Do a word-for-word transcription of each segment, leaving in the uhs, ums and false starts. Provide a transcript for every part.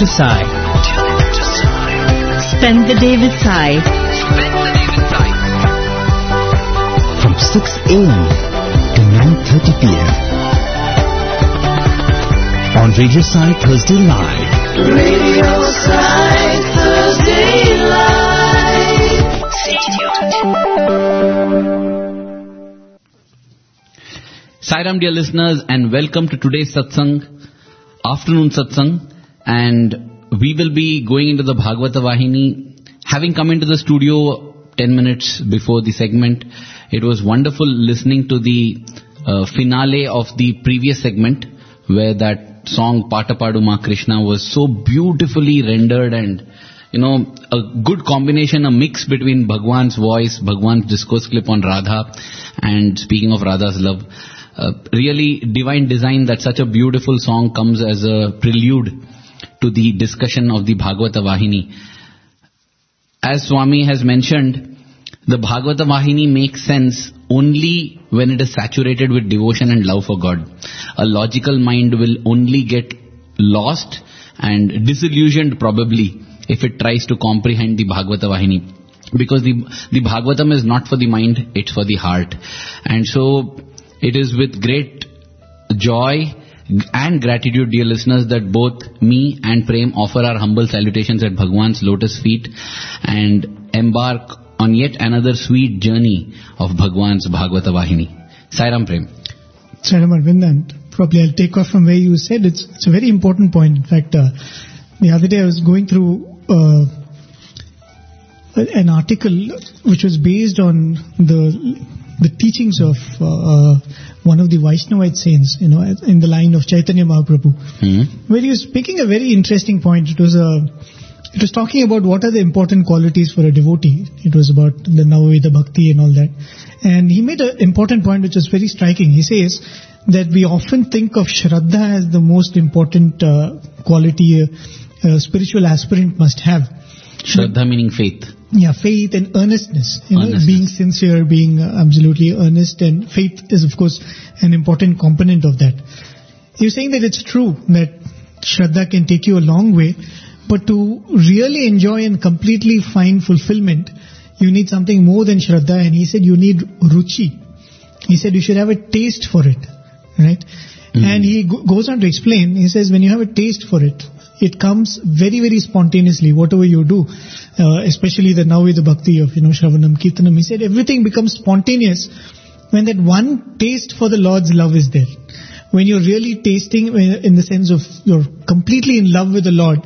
to Sai. Spend the day with Sai. Spend the day with Sai. From six a.m. to nine thirty p.m. on Radio Sai Thursday Live. Radio Sai Thursday Live. Stay tuned. Sairam, dear listeners, and welcome to today's satsang, afternoon satsang, and we will be going into the Bhagavata Vahini. Having come into the studio ten minutes before the segment, it was wonderful listening to the uh, finale of the previous segment, where that song Pata Padu Ma Krishna was so beautifully rendered, and you know, a good combination, a mix between Bhagwan's voice, Bhagwan's discourse clip on Radha, and speaking of Radha's love. Uh, really divine design that such a beautiful song comes as a prelude to the discussion of the Bhagavata Vahini. As Swami has mentioned, the Bhagavata Vahini makes sense only when it is saturated with devotion and love for God. A logical mind will only get lost and disillusioned probably if it tries to comprehend the Bhagavata Vahini. Because the, the Bhagavatam is not for the mind, it's for the heart. And so it is with great joy and gratitude, dear listeners, that both me and Prem offer our humble salutations at Bhagwan's lotus feet and embark on yet another sweet journey of Bhagwan's Bhagavata Vahini. Sairam, Prem. Sairam, Arvind, and probably I'll take off from where you said. It's, it's a very important point. In fact, uh, the other day I was going through uh, an article which was based on the the teachings of uh, uh, one of the Vaishnavite saints, you know, in the line of Chaitanya Mahaprabhu, mm-hmm. where he was making a very interesting point. It was a, it was talking about what are the important qualities for a devotee. It was about the Navaveda Bhakti and all that. And he made an important point which was very striking. He says that we often think of Shraddha as the most important uh, quality a, a spiritual aspirant must have. Shraddha meaning faith. Yeah, faith and earnestness, you know, earnestness. Being sincere, being uh, absolutely earnest, and faith is of course an important component of that. You're saying that it's true that Shraddha can take you a long way, but to really enjoy and completely find fulfillment, you need something more than Shraddha, and he said you need ruchi. He said you should have a taste for it, right? Mm-hmm. And he go- goes on to explain, he says when you have a taste for it, it comes very, very spontaneously, whatever you do, uh, especially the Navaveda Bhakti of, you know, Shravanam, Kirtanam. He said everything becomes spontaneous when that one taste for the Lord's love is there. When you're really tasting in the sense of you're completely in love with the Lord,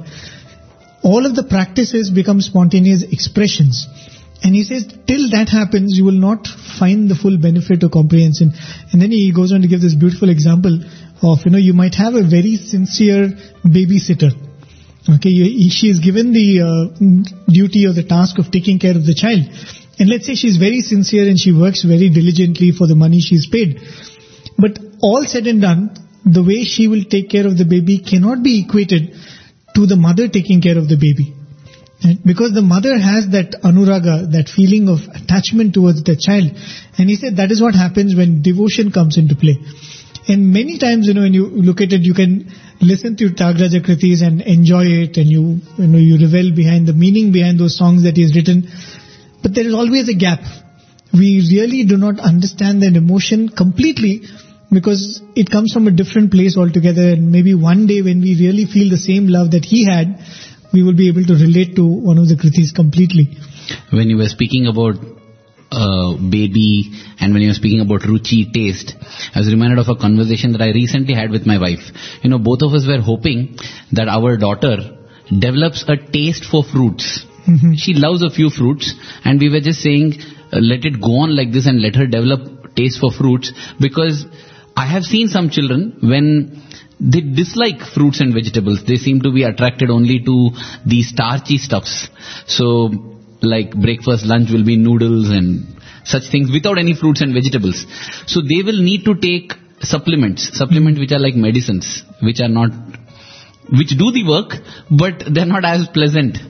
all of the practices become spontaneous expressions. And he says, till that happens, you will not find the full benefit or comprehension. And then he goes on to give this beautiful example of, you know, you might have a very sincere babysitter. Okay, you, she is given the uh, duty or the task of taking care of the child. And let's say she's very sincere and she works very diligently for the money she's paid. But all said and done, the way she will take care of the baby cannot be equated to the mother taking care of the baby. Right? Because the mother has that anuraga, that feeling of attachment towards the child. And he said that is what happens when devotion comes into play. And many times, you know, when you look at it, you can listen to Tyagaraja Kritis and enjoy it, and you, you know, you revel behind the meaning behind those songs that he's written. But there is always a gap. We really do not understand that emotion completely because it comes from a different place altogether. And maybe one day when we really feel the same love that he had, we will be able to relate to one of the Kritis completely. When you were speaking about uh, baby and when you were speaking about ruchi, taste, I was reminded of a conversation that I recently had with my wife. You know, both of us were hoping that our daughter develops a taste for fruits. Mm-hmm. She loves a few fruits, and we were just saying, uh, let it go on like this and let her develop taste for fruits, because I have seen some children when they dislike fruits and vegetables, they seem to be attracted only to the starchy stuffs. So, like breakfast, lunch will be noodles and such things without any fruits and vegetables. So they will need to take supplements, supplements which are like medicines, which are not, which do the work, but they're not as pleasant.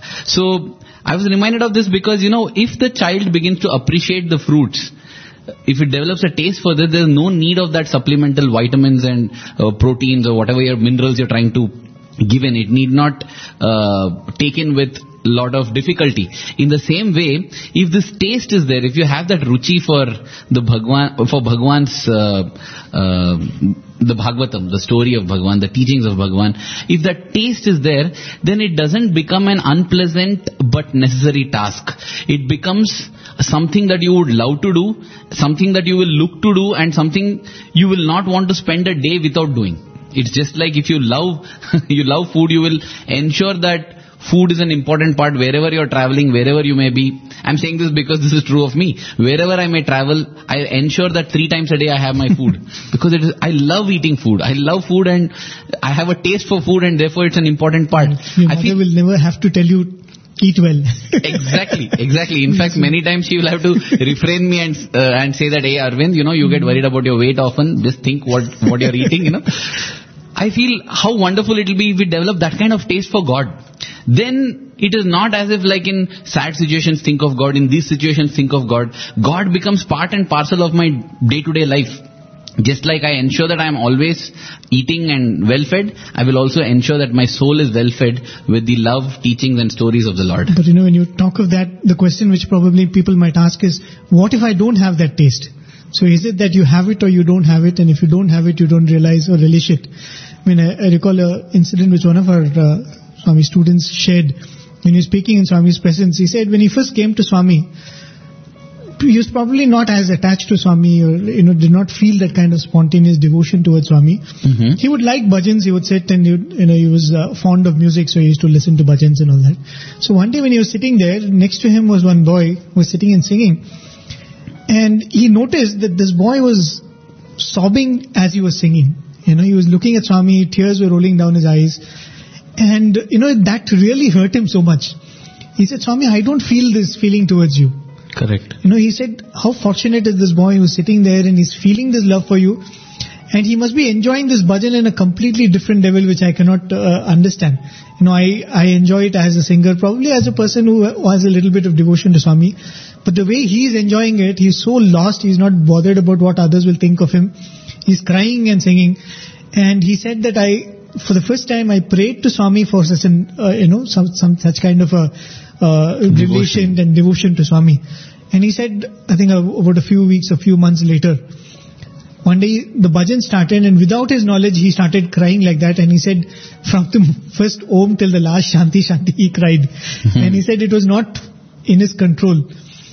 So I was reminded of this because, you know, if the child begins to appreciate the fruits, if it develops a taste for this, there's no need of that supplemental vitamins and uh, proteins or whatever your minerals you're trying to given. It need not uh, taken with lot of difficulty. In the same way, if this taste is there, if you have that ruchi for the Bhagwan, for Bhagwan's uh, uh, the Bhagavatam, the story of Bhagwan, the teachings of Bhagwan, if that taste is there, then it doesn't become an unpleasant but necessary task. It becomes something that you would love to do, something that you will look to do, and something you will not want to spend a day without doing. It's just like if you love you love food, you will ensure that food is an important part wherever you're traveling, wherever you may be. I'm saying this because this is true of me. Wherever I may travel, I ensure that three times a day I have my food. Because it is, I love eating food. I love food and I have a taste for food, and therefore it's an important part. Your I mother feel, will never have to tell you, eat well. Exactly, exactly. In fact, many times she will have to refrain me and uh, and say that, hey Arvind, you know, you get worried about your weight often. Just think what, what you're eating, you know. I feel how wonderful it will be if we develop that kind of taste for God. Then it is not as if like in sad situations think of God, in these situations think of God. God becomes part and parcel of my day-to-day life. Just like I ensure that I am always eating and well-fed, I will also ensure that my soul is well-fed with the love, teachings and stories of the Lord. But you know, when you talk of that, the question which probably people might ask is, what if I don't have that taste? So is it that you have it or you don't have it, and if you don't have it, you don't realize or relish it? I mean, I, I recall an incident which one of our uh, Swami students shared when he was speaking in Swami's presence. He said when he first came to Swami, he was probably not as attached to Swami, or you know, did not feel that kind of spontaneous devotion towards Swami. Mm-hmm. He would like bhajans. He would sit and he would, you know, he was uh, fond of music, so he used to listen to bhajans and all that. So one day when he was sitting there, next to him was one boy who was sitting and singing. And he noticed that this boy was sobbing as he was singing. You know, he was looking at Swami, tears were rolling down his eyes. And, you know, that really hurt him so much. He said, Swami, I don't feel this feeling towards you. Correct. You know, he said, how fortunate is this boy who's sitting there and he's feeling this love for you. And he must be enjoying this bhajan in a completely different level, which I cannot uh, understand. You know, I, I enjoy it as a singer, probably as a person who has a little bit of devotion to Swami. But the way he's enjoying it, he's so lost, he's not bothered about what others will think of him. He's crying and singing. And he said that I, for the first time, I prayed to Swami for such an, uh, you know, some, some such kind of a uh, relation and devotion to Swami. And he said, I think uh, about a few weeks, a few months later, one day the bhajan started, and without his knowledge, he started crying like that. And he said, from the first Om till the last Shanti Shanti, he cried. Mm-hmm. And he said it was not in his control.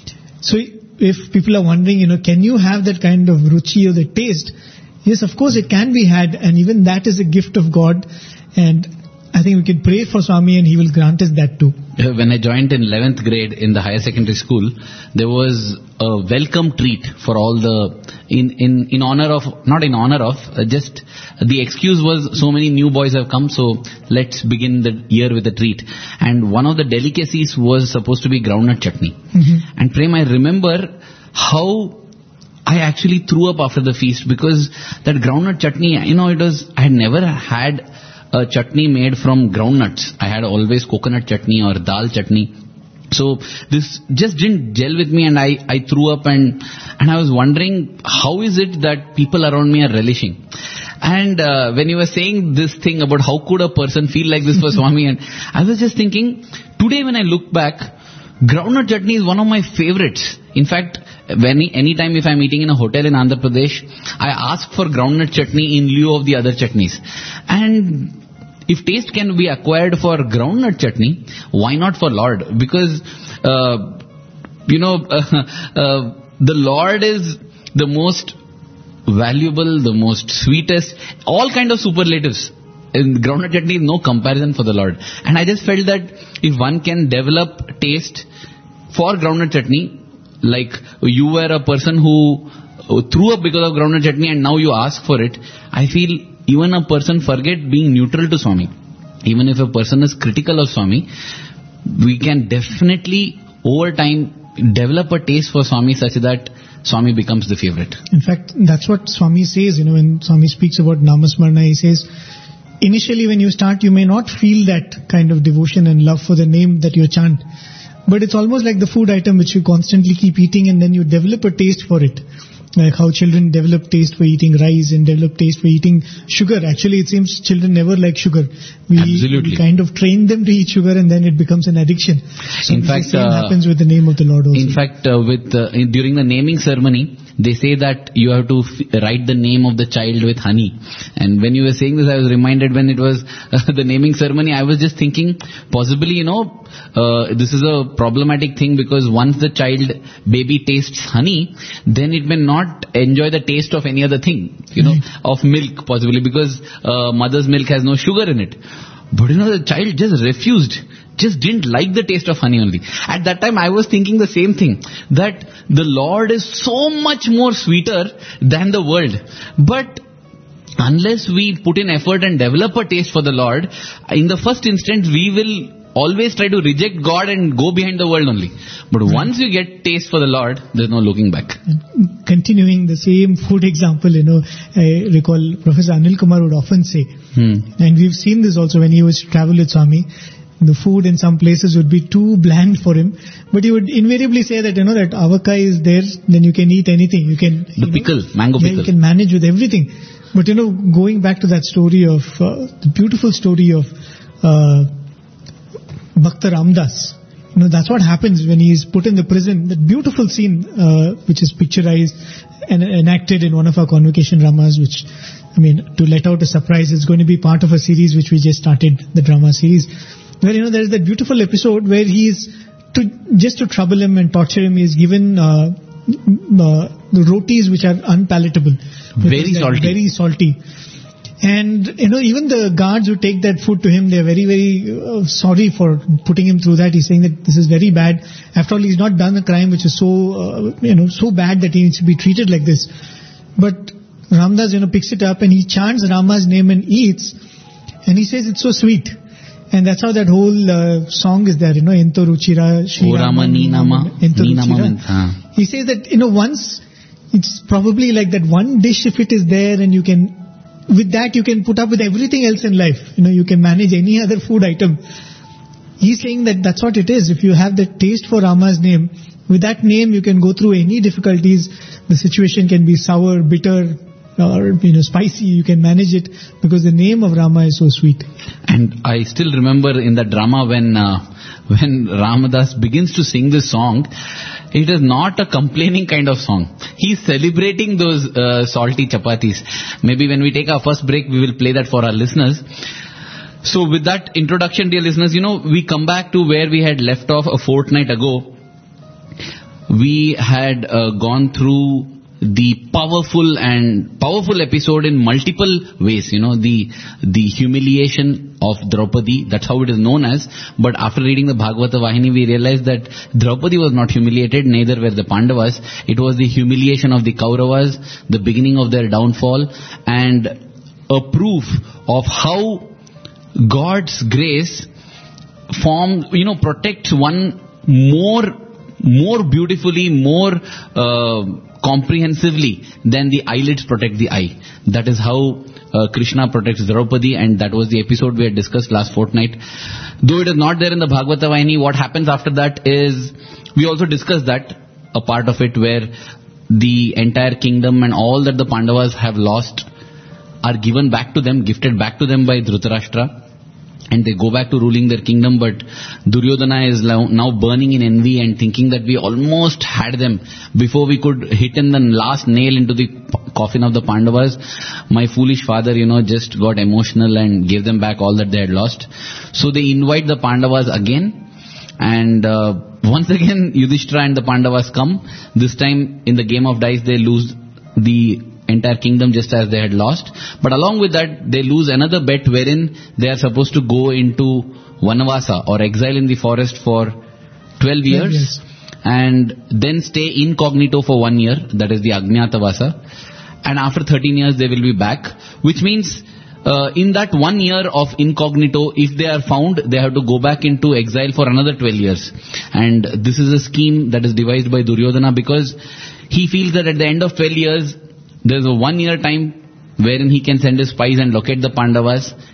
So if people are wondering, you know, can you have that kind of ruchi or the taste? Yes, of course it can be had, and even that is a gift of God. And I think we can pray for Swami and he will grant us that too. When I joined in eleventh grade in the higher secondary school, there was a welcome treat for all the, in, in, in honor of, not in honor of, uh, just the excuse was so many new boys have come, so let's begin the year with a treat. And one of the delicacies was supposed to be groundnut chutney. Mm-hmm. And Prem, I remember how I actually threw up after the feast, because that groundnut chutney, you know, it was, I had never had a chutney made from groundnuts. I had always coconut chutney or dal chutney. So this just didn't gel with me, and I, I threw up, and, and I was wondering, how is it that people around me are relishing? And uh, when you were saying this thing about how could a person feel like this for Swami, and I was just thinking, today when I look back, groundnut chutney is one of my favorites. In fact, when any time if I'm eating in a hotel in Andhra Pradesh, I ask for groundnut chutney in lieu of the other chutneys. And if taste can be acquired for groundnut chutney, why not for Lord? Because, uh, you know, uh, uh, the Lord is the most valuable, the most sweetest, all kind of superlatives. In groundnut chutney is no comparison for the Lord. And I just felt that if one can develop taste for groundnut chutney, like you were a person who threw up because of groundnut chutney and now you ask for it, I feel even a person forget being neutral to Swami. Even if a person is critical of Swami, we can definitely over time develop a taste for Swami such that Swami becomes the favorite. In fact, that's what Swami says, you know, when Swami speaks about Namasmarana, he says, initially when you start, you may not feel that kind of devotion and love for the name that you chant. But it's almost like the food item which you constantly keep eating, and then you develop a taste for it. like how children develop taste for eating rice and develop taste for eating sugar. Actually, it seems children never like sugar. We, Absolutely. we kind of train them to eat sugar and then it becomes an addiction. So In the fact, same uh, happens with the name of the Lord also. In fact, uh, with uh, in, during the naming ceremony, they say that you have to f- write the name of the child with honey. And when you were saying this, I was reminded when it was uh, the naming ceremony, I was just thinking, possibly, you know, uh, this is a problematic thing because once the child, baby tastes honey, then it may not enjoy the taste of any other thing, you know, of milk possibly because uh, mother's milk has no sugar in it. But you know, the child just refused, just didn't like the taste of honey only. At that time, I was thinking the same thing, that the Lord is so much more sweeter than the world. But unless we put in effort and develop a taste for the Lord, in the first instance, we will always try to reject God and go behind the world only. But once you get taste for the Lord, there's no looking back. Continuing the same food example, you know, I recall Professor Anil Kumar would often say, Hmm. and we've seen this also when he was to travel with Swami, the food in some places would be too bland for him, but he would invariably say that, you know, that avaka is there, then you can eat anything. You can, The you know, pickle, mango yeah, pickle. you can manage with everything. But, you know, going back to that story of, uh, the beautiful story of, uh, Bhakta Ramdas, you know, that's what happens when he is put in the prison. That beautiful scene, uh, which is picturized and enacted in one of our convocation dramas, which, I mean, to let out a surprise, it's going to be part of a series which we just started, the drama series, where, you know, there's that beautiful episode where he is, to, just to trouble him and torture him, he is given, uh, uh, the rotis which are unpalatable. Very Because they're salty. Very salty. And, you know, even the guards who take that food to him, they're very, very uh, sorry for putting him through that. He's saying that this is very bad. After all, he's not done a crime which is so, uh, you know, so bad that he needs to be treated like this. But Ramdas, you know, picks it up and he chants Rama's name and eats. And he says it's so sweet. And that's how that whole uh, song is there, you know, Ento Ruchira, Shri O Rama Rama, Ni Nama, Ento Ni Nama Ruchira. means, ah. He says that, you know, once, it's probably like that one dish if it is there and you can, with that you can put up with everything else in life. You know, you can manage any other food item. He's saying that that's what it is. If you have the taste for Rama's name, with that name you can go through any difficulties. The situation can be sour, bitter, or, you know, spicy. You can manage it because the name of Rama is so sweet. And I still remember in the drama when uh, when Ramadas begins to sing this song, it is not a complaining kind of song. He is celebrating those uh, salty chapatis. Maybe when we take our first break, we will play that for our listeners. So with that introduction, dear listeners, you know, we come back to where we had left off a fortnight ago. We had uh, gone through the powerful and powerful episode in multiple ways, you know, the the humiliation of Draupadi, that's how it is known as. But after reading the Bhagavata Vahini, we realized that Draupadi was not humiliated, neither were the Pandavas. It was the humiliation of the Kauravas, the beginning of their downfall, and a proof of how God's grace forms, you know, protects one more, more beautifully, more uh, comprehensively than the eyelids protect the eye. That is how uh, Krishna protects Draupadi, and that was the episode we had discussed last fortnight. Though it is not there in the Bhagavata Vahini, what happens after that is, we also discussed that, a part of it where the entire kingdom and all that the Pandavas have lost are given back to them, gifted back to them by Dhritarashtra. And they go back to ruling their kingdom, but Duryodhana is now burning in envy and thinking that we almost had them before we could hit in the last nail into the coffin of the Pandavas. My foolish father, you know, just got emotional and gave them back all that they had lost. So they invite the Pandavas again, and uh, once again Yudhishthira and the Pandavas come. This time in the game of dice they lose the entire kingdom just as they had lost. But along with that, they lose another bet wherein they are supposed to go into Vanavasa or exile in the forest for twelve years, years. and then stay incognito for one year, that is the Ajñatavasa. And after thirteen years they will be back, which means uh, in that one year of incognito, if they are found, they have to go back into exile for another twelve years. And this is a scheme that is devised by Duryodhana because he feels that at the end of twelve years, there is a one year time wherein he can send his spies and locate the Pandavas,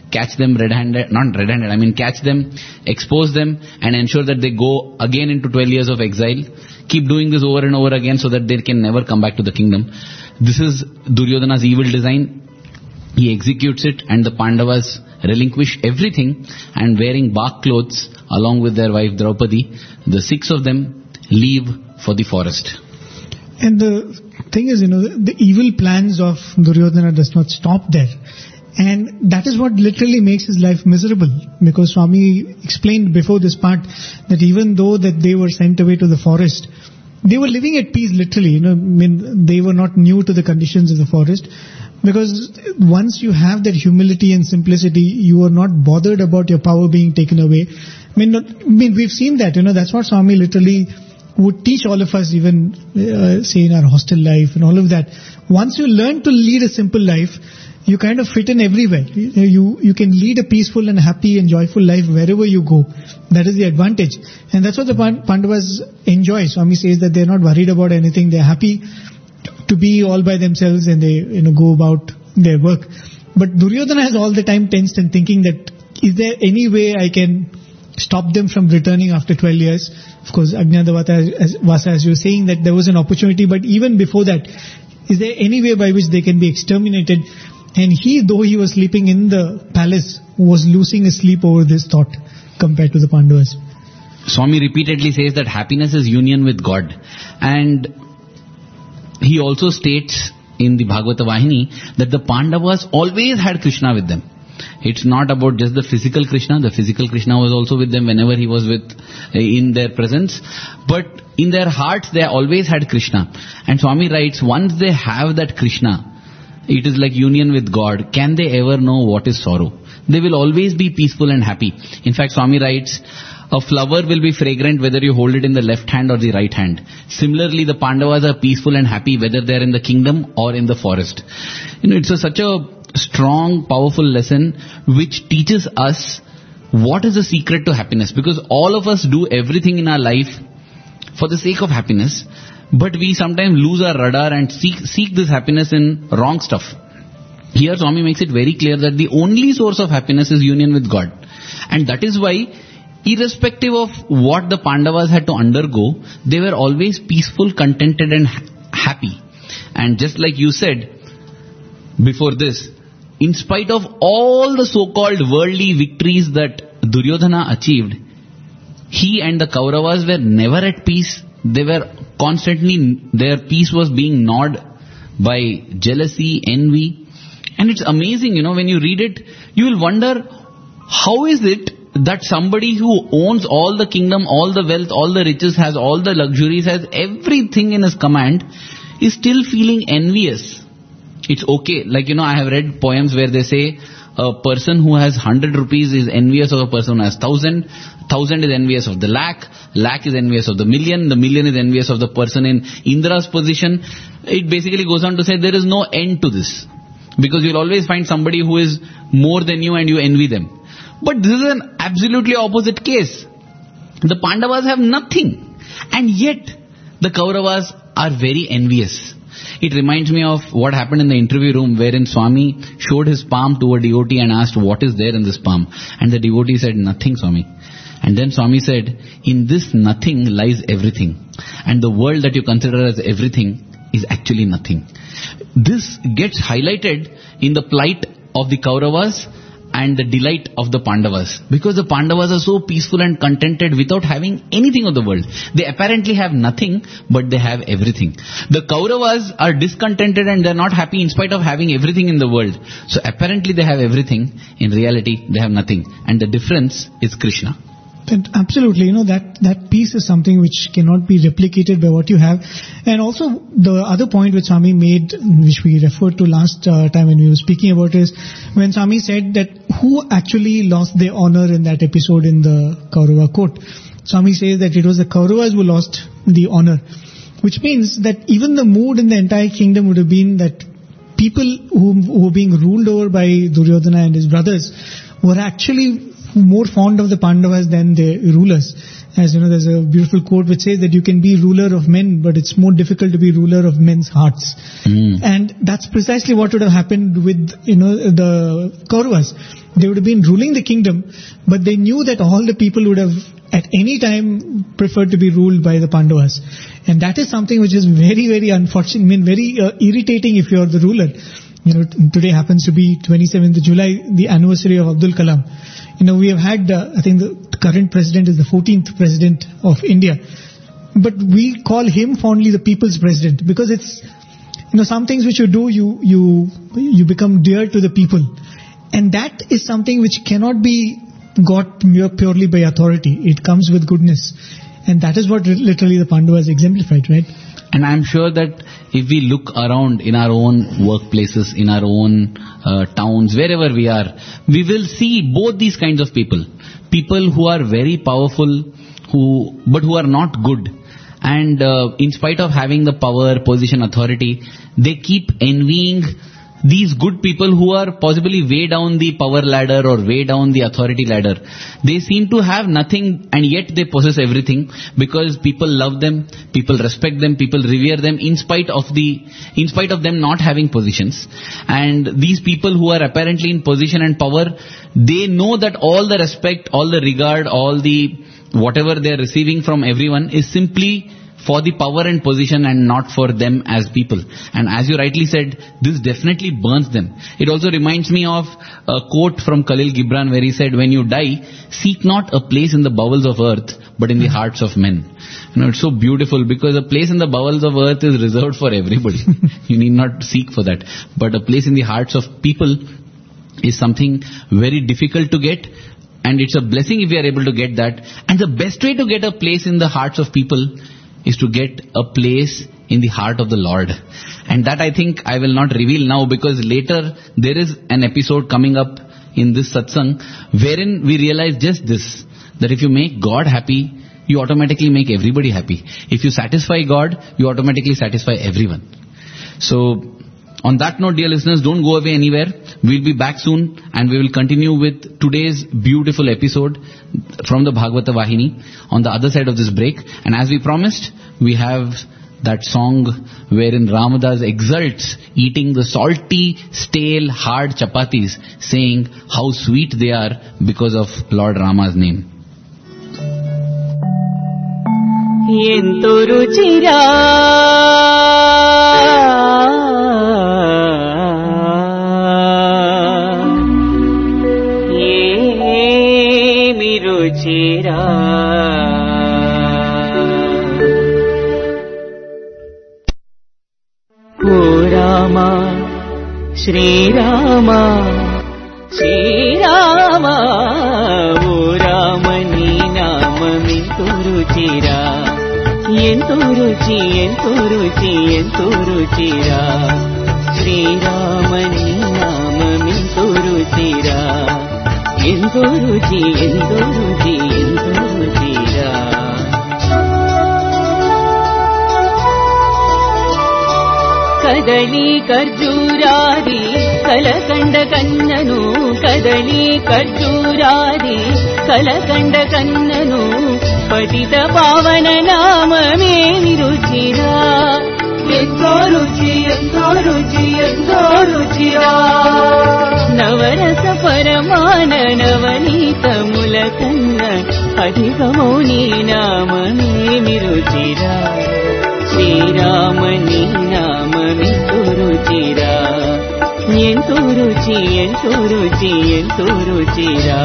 catch them red-handed, not red-handed, I mean catch them, expose them, and ensure that they go again into twelve years of exile. Keep doing this over and over again so that they can never come back to the kingdom. This is Duryodhana's evil design. He executes it, and the Pandavas relinquish everything, and wearing bark clothes along with their wife Draupadi, the six of them leave for the forest. And the thing is, you know, the evil plans of Duryodhana does not stop there. And that is what literally makes his life miserable. Because Swami explained before this part that even though that they were sent away to the forest, they were living at peace literally. You know, I mean, they were not new to the conditions of the forest. Because once you have that humility and simplicity, you are not bothered about your power being taken away. I mean, not, I mean we've seen that, you know, that's what Swami literally would teach all of us, even uh, say in our hostel life and all of that. Once you learn to lead a simple life, you kind of fit in everywhere. You you can lead a peaceful and happy and joyful life wherever you go. That is the advantage. And that's what the Pandavas enjoy. Swami says that they're not worried about anything. They're happy to be all by themselves, and they, you know, go about their work. But Duryodhana has all the time tensed and thinking that, is there any way I can stop them from returning after twelve years? Of course, Ajnanavasa, as you were saying, that there was an opportunity, but even before that, is there any way by which they can be exterminated? And he, though he was sleeping in the palace, was losing his sleep over this thought compared to the Pandavas. Swami repeatedly says that happiness is union with God. And he also states in the Bhagavata Vahini that the Pandavas always had Krishna with them. It's not about just the physical Krishna. The physical Krishna was also with them whenever he was with in their presence. But in their hearts, they always had Krishna. And Swami writes, once they have that Krishna, it is like union with God. Can they ever know what is sorrow? They will always be peaceful and happy. In fact, Swami writes, a flower will be fragrant whether you hold it in the left hand or the right hand. Similarly, the Pandavas are peaceful and happy whether they are in the kingdom or in the forest. You know, it's a, such a strong, powerful lesson which teaches us what is the secret to happiness. Because all of us do everything in our life for the sake of happiness, but we sometimes lose our radar and seek, seek this happiness in wrong stuff. Here Swami makes it very clear that the only source of happiness is union with God. And that is why, irrespective of what the Pandavas had to undergo, they were always peaceful, contented and ha- happy. And just like you said before this, in spite of all the so-called worldly victories that Duryodhana achieved, he and the Kauravas were never at peace. They were constantly, their peace was being gnawed by jealousy, envy. And it's amazing, you know, when you read it, you will wonder, how is it that somebody who owns all the kingdom, all the wealth, all the riches, has all the luxuries, has everything in his command, is still feeling envious? It's okay. Like, you know, I have read poems where they say a person who has hundred rupees is envious of a person who has thousand. Thousand is envious of the lakh. Lakh is envious of the million. The million is envious of the person in Indra's position. It basically goes on to say there is no end to this. Because you'll always find somebody who is more than you and you envy them. But this is an absolutely opposite case. The Pandavas have nothing. And yet, the Kauravas are very envious. It reminds me of what happened in the interview room wherein Swami showed his palm to a devotee and asked, what is there in this palm? And the devotee said, nothing, Swami. And then Swami said, in this nothing lies everything. And the world that you consider as everything is actually nothing. This gets highlighted in the plight of the Kauravas and the delight of the Pandavas. Because the Pandavas are so peaceful and contented without having anything of the world. They apparently have nothing, but they have everything. The Kauravas are discontented and they're not happy in spite of having everything in the world. So apparently they have everything. In reality, they have nothing. And the difference is Krishna. And absolutely, you know, that, that piece is something which cannot be replicated by what you have. And also, the other point which Swami made, which we referred to last uh, time when we were speaking about, is when Swami said that who actually lost their honor in that episode in the Kaurava court. Swami says that it was the Kauravas who lost the honor. Which means that even the mood in the entire kingdom would have been that people who, who were being ruled over by Duryodhana and his brothers were actually more fond of the Pandavas than the rulers. As you know, there's a beautiful quote which says that you can be ruler of men, but it's more difficult to be ruler of men's hearts. Mm. And that's precisely what would have happened with, you know, the Kauravas. They would have been ruling the kingdom, but they knew that all the people would have at any time preferred to be ruled by the Pandavas. And that is something which is very, very unfortunate, I mean, very uh, irritating if you're the ruler. You know, t- today happens to be twenty-seventh of July, the anniversary of Abdul Kalam. You know, we have had, uh, I think the current president is the fourteenth president of India. But we call him fondly the people's president because it's, you know, some things which you do, you, you, you become dear to the people. And that is something which cannot be got purely by authority. It comes with goodness. And that is what literally the Pandavas exemplified, right? And I'm sure that if we look around in our own workplaces, in our own uh, towns, wherever we are, we will see both these kinds of people. People who are very powerful, who but who are not good. And uh, in spite of having the power, position, authority, they keep envying these good people who are possibly way down the power ladder or way down the authority ladder. They seem to have nothing and yet they possess everything because people love them, people respect them, people revere them in spite of the, in spite of them not having positions. And these people who are apparently in position and power, they know that all the respect, all the regard, all the whatever they are receiving from everyone is simply for the power and position and not for them as people. And as you rightly said, this definitely burns them. It also reminds me of a quote from Khalil Gibran where he said, when you die, seek not a place in the bowels of earth, but in the hearts of men. You know, it's so beautiful because a place in the bowels of earth is reserved for everybody. You need not seek for that. But a place in the hearts of people is something very difficult to get. And it's a blessing if we are able to get that. And the best way to get a place in the hearts of people is to get a place in the heart of the Lord. And that I think I will not reveal now because later there is an episode coming up in this satsang wherein we realize just this, that if you make God happy, you automatically make everybody happy. If you satisfy God, you automatically satisfy everyone. So on that note, dear listeners, don't go away anywhere. We'll be back soon and we will continue with today's beautiful episode from the Bhagavata Vahini on the other side of this break. And as we promised, we have that song wherein Ramadas exults eating the salty, stale, hard chapatis, saying how sweet they are because of Lord Rama's name. ఎంతో రుచిరా ఏమి రుచిరా ఓ రామ శ్రీరామ శ్రీరామ ఓ రామ నీ నామమెంతో రుచిరా ఎంతో రుచి ఎంతో రుచి ఎంతో రుచిరా శ్రీరామ నీ నామమెంతో రుచిరా ఎంతో రుచి ఎంతో రుచి ఎంతో రుచిరా కదళీ ఖర్జూరాది కలకండ కన్నను కదళీ ఖర్జూరాది కలకండ కన్నను పతిత పావన నామమేమి రుచిరా ఎంతో రుచి ఎంతో రుచి ఎంతో రుచిరా నవరస పరమాన నవనీతముల కన్న అధికమౌ నీ నామమేమి రుచిరా శ్రీరామ నీ నామమెంతో రుచిరా ఎంతో రుచి ఎంతో రుచి ఎంతో రుచిరా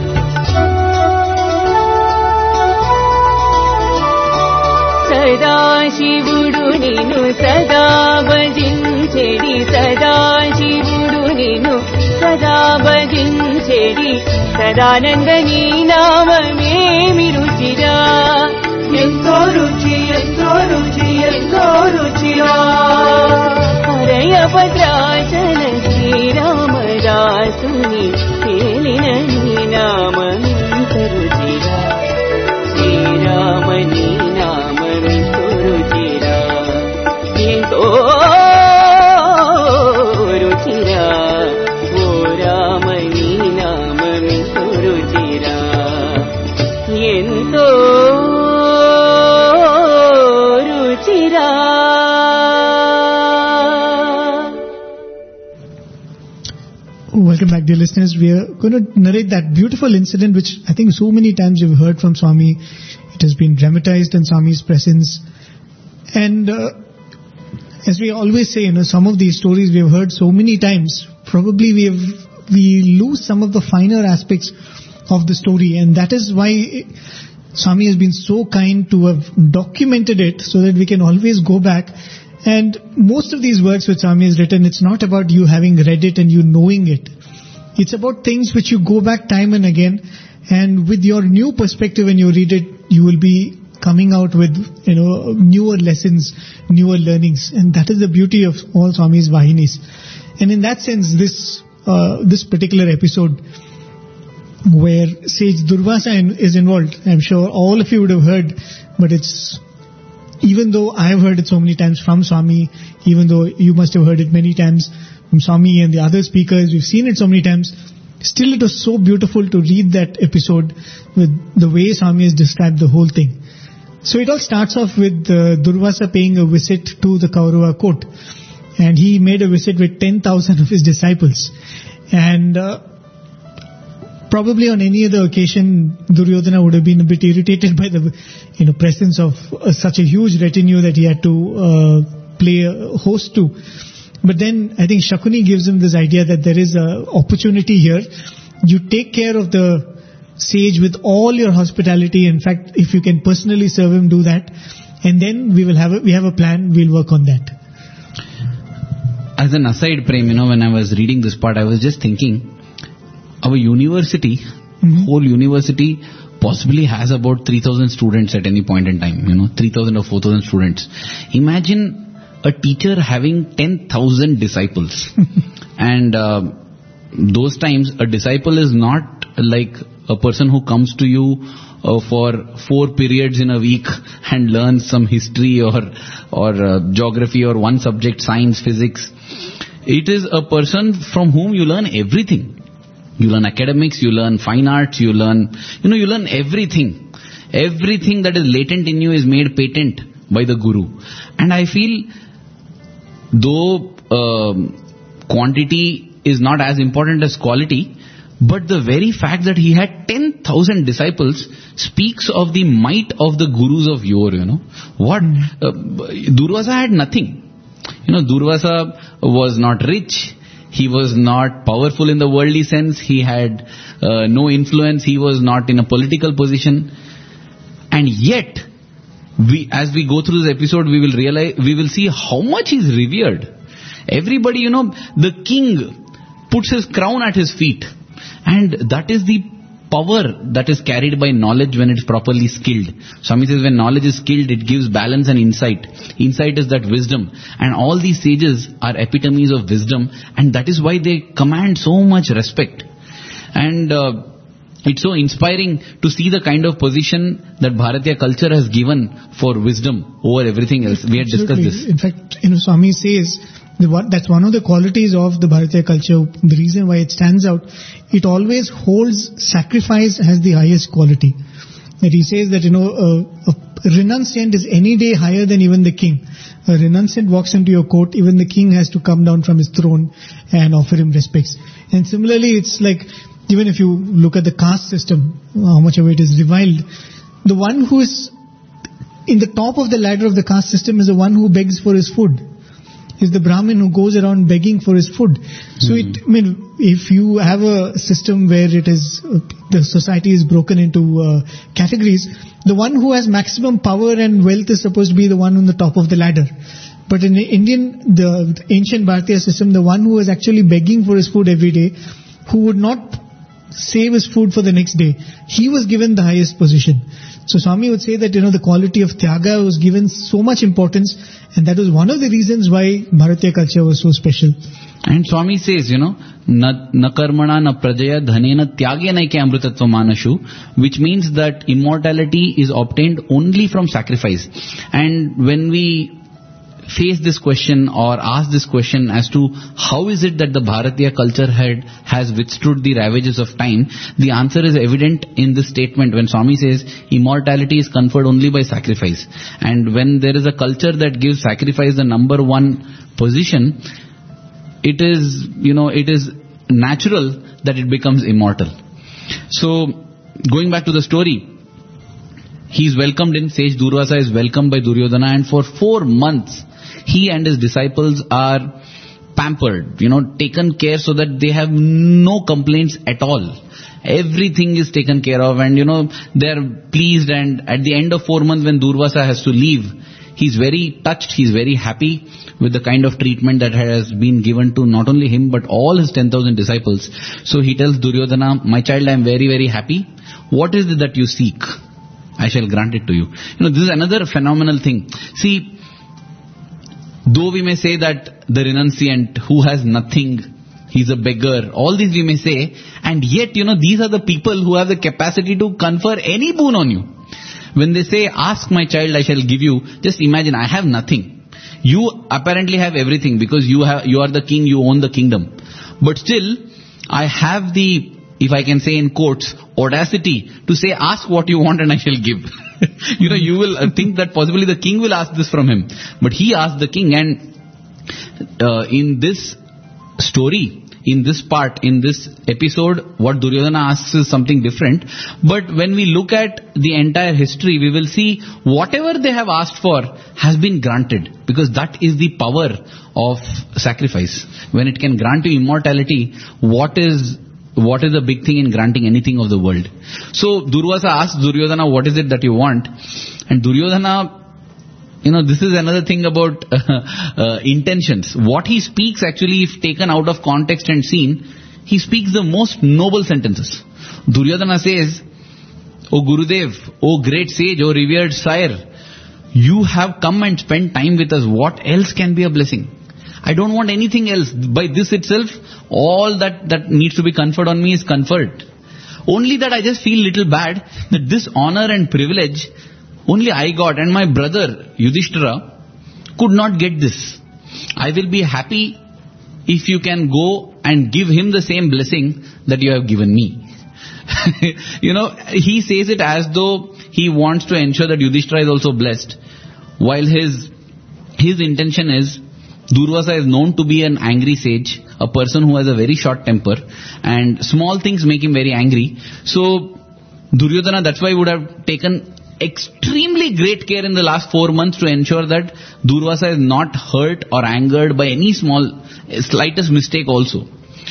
సదాశివుడు నిన్ను సదా భజించెడి సదాశివుడు నిన్ను సదా భజించెడి సదానంద నీ నామమేమి రుచిరా ఎంతో రుచి ఎంతో రుచి ఎంతో రుచిరా హరయ భద్రాచల శ్రీరామదాసుని తేలిన నీ నామమెంత రుచిరా శ్రీరామ నీ నామమెంతో రుచిరా ఎంతో రుచిరా ఓ రామ నీ నామమెంతో రుచిరా Welcome back, dear listeners. We are going to narrate that beautiful incident which I think so many times you've heard from Swami. It has been dramatized in Swami's presence. And uh, as we always say, you know, some of these stories we have heard so many times, probably we have, we lose some of the finer aspects of the story. And that is why Swami has been so kind to have documented it so that we can always go back. And most of these works which Swami has written, it's not about you having read it and you knowing it. It's about things which you go back time and again, and with your new perspective when you read it, you will be coming out with, you know, newer lessons, newer learnings. And that is the beauty of all Swami's Vahinis. And in that sense, this uh, this particular episode where Sage Durvasa in, is involved, I'm sure all of you would have heard, but it's, even though I have heard it so many times from Swami, even though you must have heard it many times from Swami and the other speakers, we've seen it so many times, still it was so beautiful to read that episode with the way Swami has described the whole thing. So it all starts off with uh, Durvasa paying a visit to the Kaurava court. And he made a visit with ten thousand of his disciples. And uh, probably on any other occasion, Duryodhana would have been a bit irritated by the, you know, presence of uh, such a huge retinue that he had to uh, play a host to. But then I think Shakuni gives him this idea that there is an opportunity here. You take care of the sage with all your hospitality. In fact, if you can personally serve him, do that. And then we will have a, we have a plan. We'll work on that. As an aside, Prem, you know, when I was reading this part, I was just thinking, our university, mm-hmm. whole university possibly has about three thousand students at any point in time, you know, three thousand or four thousand students. Imagine a teacher having ten thousand disciples. And uh, those times, a disciple is not like a person who comes to you uh, for four periods in a week and learns some history or, or uh, geography or one subject, science, physics. It is a person from whom you learn everything. You learn academics, you learn fine arts, you learn, you know, you learn everything. Everything that is latent in you is made patent by the Guru. And I feel, though uh, quantity is not as important as quality, but the very fact that he had ten thousand disciples speaks of the might of the Gurus of yore, you know. What? Uh, Durvasa had nothing. You know, Durvasa was not rich. He was not powerful in the worldly sense. He had uh, no influence. He was not in a political position. And yet, we, as we go through this episode, we will realize, we will see how much he's revered. Everybody, you know, the king puts his crown at his feet. And that is the power that is carried by knowledge when it's properly skilled. Swami says when knowledge is skilled, it gives balance and insight. Insight is that wisdom. And all these sages are epitomes of wisdom. And that is why they command so much respect. And uh, it's so inspiring to see the kind of position that Bharatiya culture has given for wisdom over everything else. We had discussed this. In fact, you know, Swami says the one, that's one of the qualities of the Bharatiya culture. The reason why it stands out, it always holds sacrifice as the highest quality. That he says that, you know, a, a renunciant is any day higher than even the king. A renunciant walks into your court, even the king has to come down from his throne and offer him respects. And similarly, it's like, even if you look at the caste system, how much of it is reviled, the one who is in the top of the ladder of the caste system is the one who begs for his food. Is the Brahmin who goes around begging for his food. So mm-hmm. it, I mean, if you have a system where it is, uh, the society is broken into uh, categories, the one who has maximum power and wealth is supposed to be the one on the top of the ladder. But in the Indian, the, the ancient Bharatiya system, the one who is actually begging for his food every day, who would not save his food for the next day, he was given the highest position. So Swami would say that, you know, the quality of Tyaga was given so much importance, and that was one of the reasons why Bharatiya culture was so special. And Swami says, you know, na, na karmana na prajaya dhanena tyage naike amrutatva manashu, which means that immortality is obtained only from sacrifice. And when we face this question or ask this question as to how is it that the Bharatiya culture had, has withstood the ravages of time, the answer is evident in this statement when Swami says immortality is conferred only by sacrifice. And when there is a culture that gives sacrifice the number one position, it is, you know, it is natural that it becomes immortal. So, going back to the story, he is welcomed in, sage Durvasa is welcomed by Duryodhana, and for four months, he and his disciples are pampered, you know, taken care so that they have no complaints at all. Everything is taken care of, and you know, they are pleased, and at the end of four months when Durvasa has to leave, he's very touched, he's very happy with the kind of treatment that has been given to not only him but all his ten thousand disciples. So he tells Duryodhana, my child, I am very very happy. What is it that you seek? I shall grant it to you. You know, this is another phenomenal thing. See, though we may say that the renunciant who has nothing, he's a beggar, all these we may say, and yet, you know, these are the people who have the capacity to confer any boon on you. When they say, ask my child, I shall give you, just imagine, I have nothing. You apparently have everything because you have, you are the king, you own the kingdom. But still, I have the, if I can say in quotes, audacity to say, ask what you want and I shall give. You know, you will think that possibly the king will ask this from him. But he asked the king, and uh, in this story, in this part, in this episode, what Duryodhana asks is something different. But when we look at the entire history, we will see whatever they have asked for has been granted. Because that is the power of sacrifice. When it can grant you immortality, what is what is the big thing in granting anything of the world? So Durvasa asks Duryodhana, what is it that you want? And Duryodhana, you know, this is another thing about uh, uh, intentions. What he speaks actually, if taken out of context and seen, he speaks the most noble sentences. Duryodhana says, O Gurudev, O great sage, O revered sire, you have come and spent time with us. What else can be a blessing? I don't want anything else. By this itself, all that, that needs to be conferred on me is conferred. Only that I just feel little bad that this honor and privilege only I got, and my brother Yudhishthira could not get this. I will be happy if you can go and give him the same blessing that you have given me. You know, he says it as though he wants to ensure that Yudhishthira is also blessed, while his his intention is, Durvasa is known to be an angry sage, a person who has a very short temper, and small things make him very angry. So Duryodhana, that's why would have taken extremely great care in the last four months to ensure that Durvasa is not hurt or angered by any small, slightest mistake also.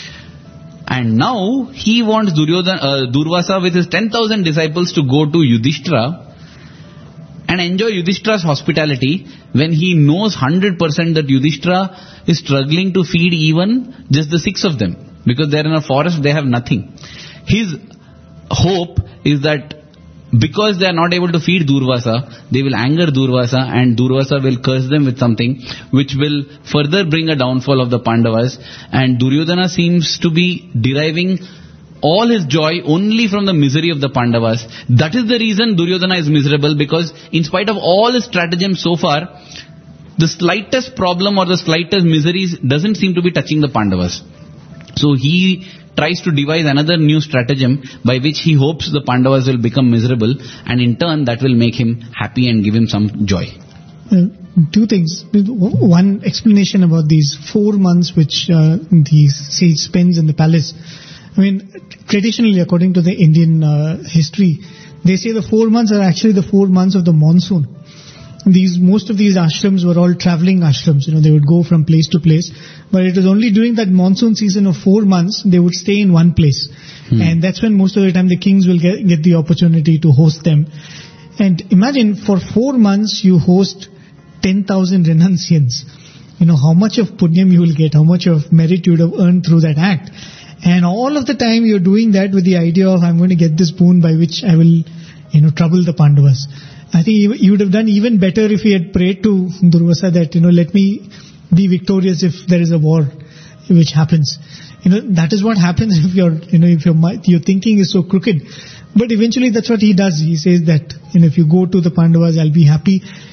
And now he wants Duryodhana, uh, Durvasa with his ten thousand disciples to go to Yudhishthira and enjoy Yudhishthira's hospitality when he knows one hundred percent that Yudhishthira is struggling to feed even just the six of them. Because they're in a forest, they have nothing. His hope is that because they are not able to feed Durvasa, they will anger Durvasa and Durvasa will curse them with something which will further bring a downfall of the Pandavas. And Duryodhana seems to be deriving all his joy only from the misery of the Pandavas. That is the reason Duryodhana is miserable, because in spite of all his stratagems so far, the slightest problem or the slightest miseries doesn't seem to be touching the Pandavas. So he tries to devise another new stratagem by which he hopes the Pandavas will become miserable, and in turn that will make him happy and give him some joy. Uh, two things. One explanation about these four months which uh, the sage spends in the palace. I mean, traditionally, according to the Indian uh, history, they say the four months are actually the four months of the monsoon. These, most of these ashrams were all traveling ashrams, you know, they would go from place to place. But it was only during that monsoon season of four months, they would stay in one place. Hmm. And that's when most of the time the kings will get, get the opportunity to host them. And imagine, for four months you host ten thousand renunciants. You know, how much of punyam you will get, how much of merit you would have earned through that act. And all of the time you're doing that with the idea of, I'm going to get this boon by which I will, you know, trouble the Pandavas. I think he would have done even better if he had prayed to Durvasa that, you know, let me be victorious if there is a war which happens. You know, that is what happens if your, you know, if your your thinking is so crooked. But eventually that's what he does. He says that, you know, if you go to the Pandavas, I'll be happy.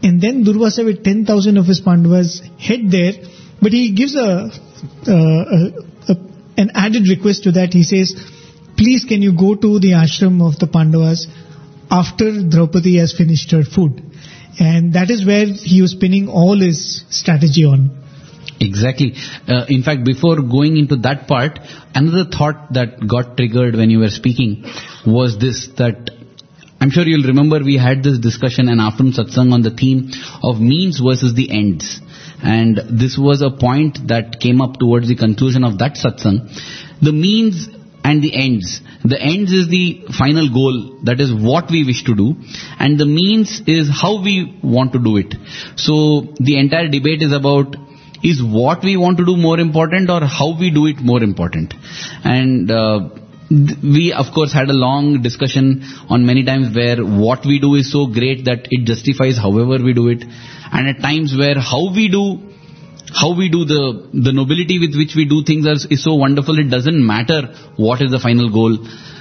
And then Durvasa with ten thousand of his Pandavas head there, but he gives a, uh, a, a an added request to that. He says, please can you go to the ashram of the Pandavas after Draupadi has finished her food. And that is where he was pinning all his strategy on. Exactly. Uh, in fact, before going into that part, another thought that got triggered when you were speaking was this, that I'm sure you'll remember we had this discussion an afternoon satsang on the theme of means versus the ends. And this was a point that came up towards the conclusion of that satsang. The means and the ends. The ends is the final goal, that is what we wish to do, and the means is how we want to do it. So the entire debate is about, is what we want to do more important or how we do it more important? And uh, th- we of course had a long discussion on many times where what we do is so great that it justifies however we do it, and at times where how we do How we do the the nobility with which we do things is, is so wonderful, it doesn't matter what is the final goal.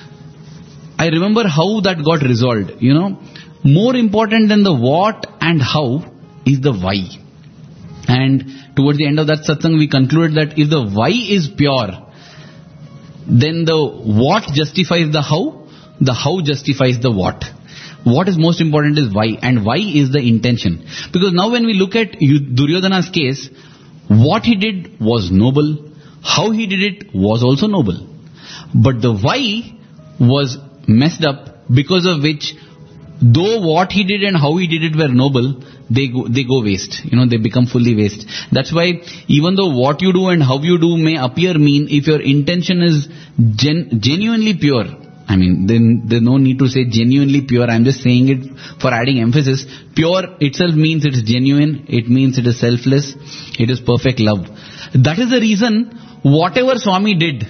I remember how that got resolved, you know. More important than the what and how is the why. And towards the end of that satsang we concluded that if the why is pure, then the what justifies the how, the how justifies the what. What is most important is why, and why is the intention. Because now when we look at Duryodhana's case, what he did was noble, how he did it was also noble. But the why was messed up, because of which, though what he did and how he did it were noble, they go, they go waste. You know, they become fully waste. That's why even though what you do and how you do may appear mean, if your intention is gen- genuinely pure, I mean, then there's no need to say genuinely pure. I'm just saying it for adding emphasis. Pure itself means it's genuine. It means it is selfless. It is perfect love. That is the reason whatever Swami did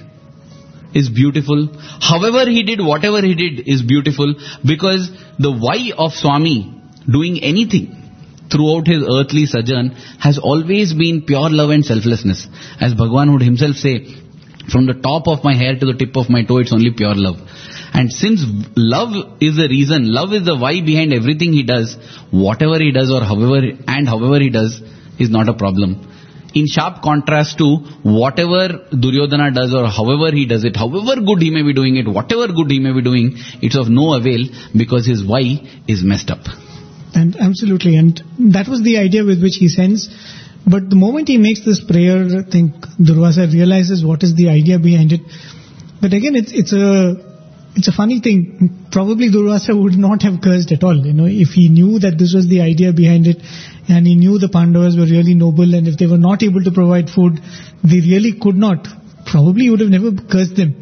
is beautiful. However he did, whatever he did is beautiful, because the why of Swami doing anything throughout his earthly sojourn has always been pure love and selflessness. As Bhagavan would himself say, from the top of my hair to the tip of my toe, it's only pure love. And since love is the reason, love is the why behind everything he does, whatever he does or however and however he does is not a problem. In sharp contrast to whatever Duryodhana does or however he does it, however good he may be doing it, whatever good he may be doing, it's of no avail because his why is messed up. And absolutely, and that was the idea with which he sends. But the moment he makes this prayer, I think Durvasa realizes what is the idea behind it. But again, it's it's a it's a funny thing. Probably Durvasa would not have cursed at all, you know, if he knew that this was the idea behind it, and he knew the Pandavas were really noble, and if they were not able to provide food, they really could not. Probably he would have never cursed them.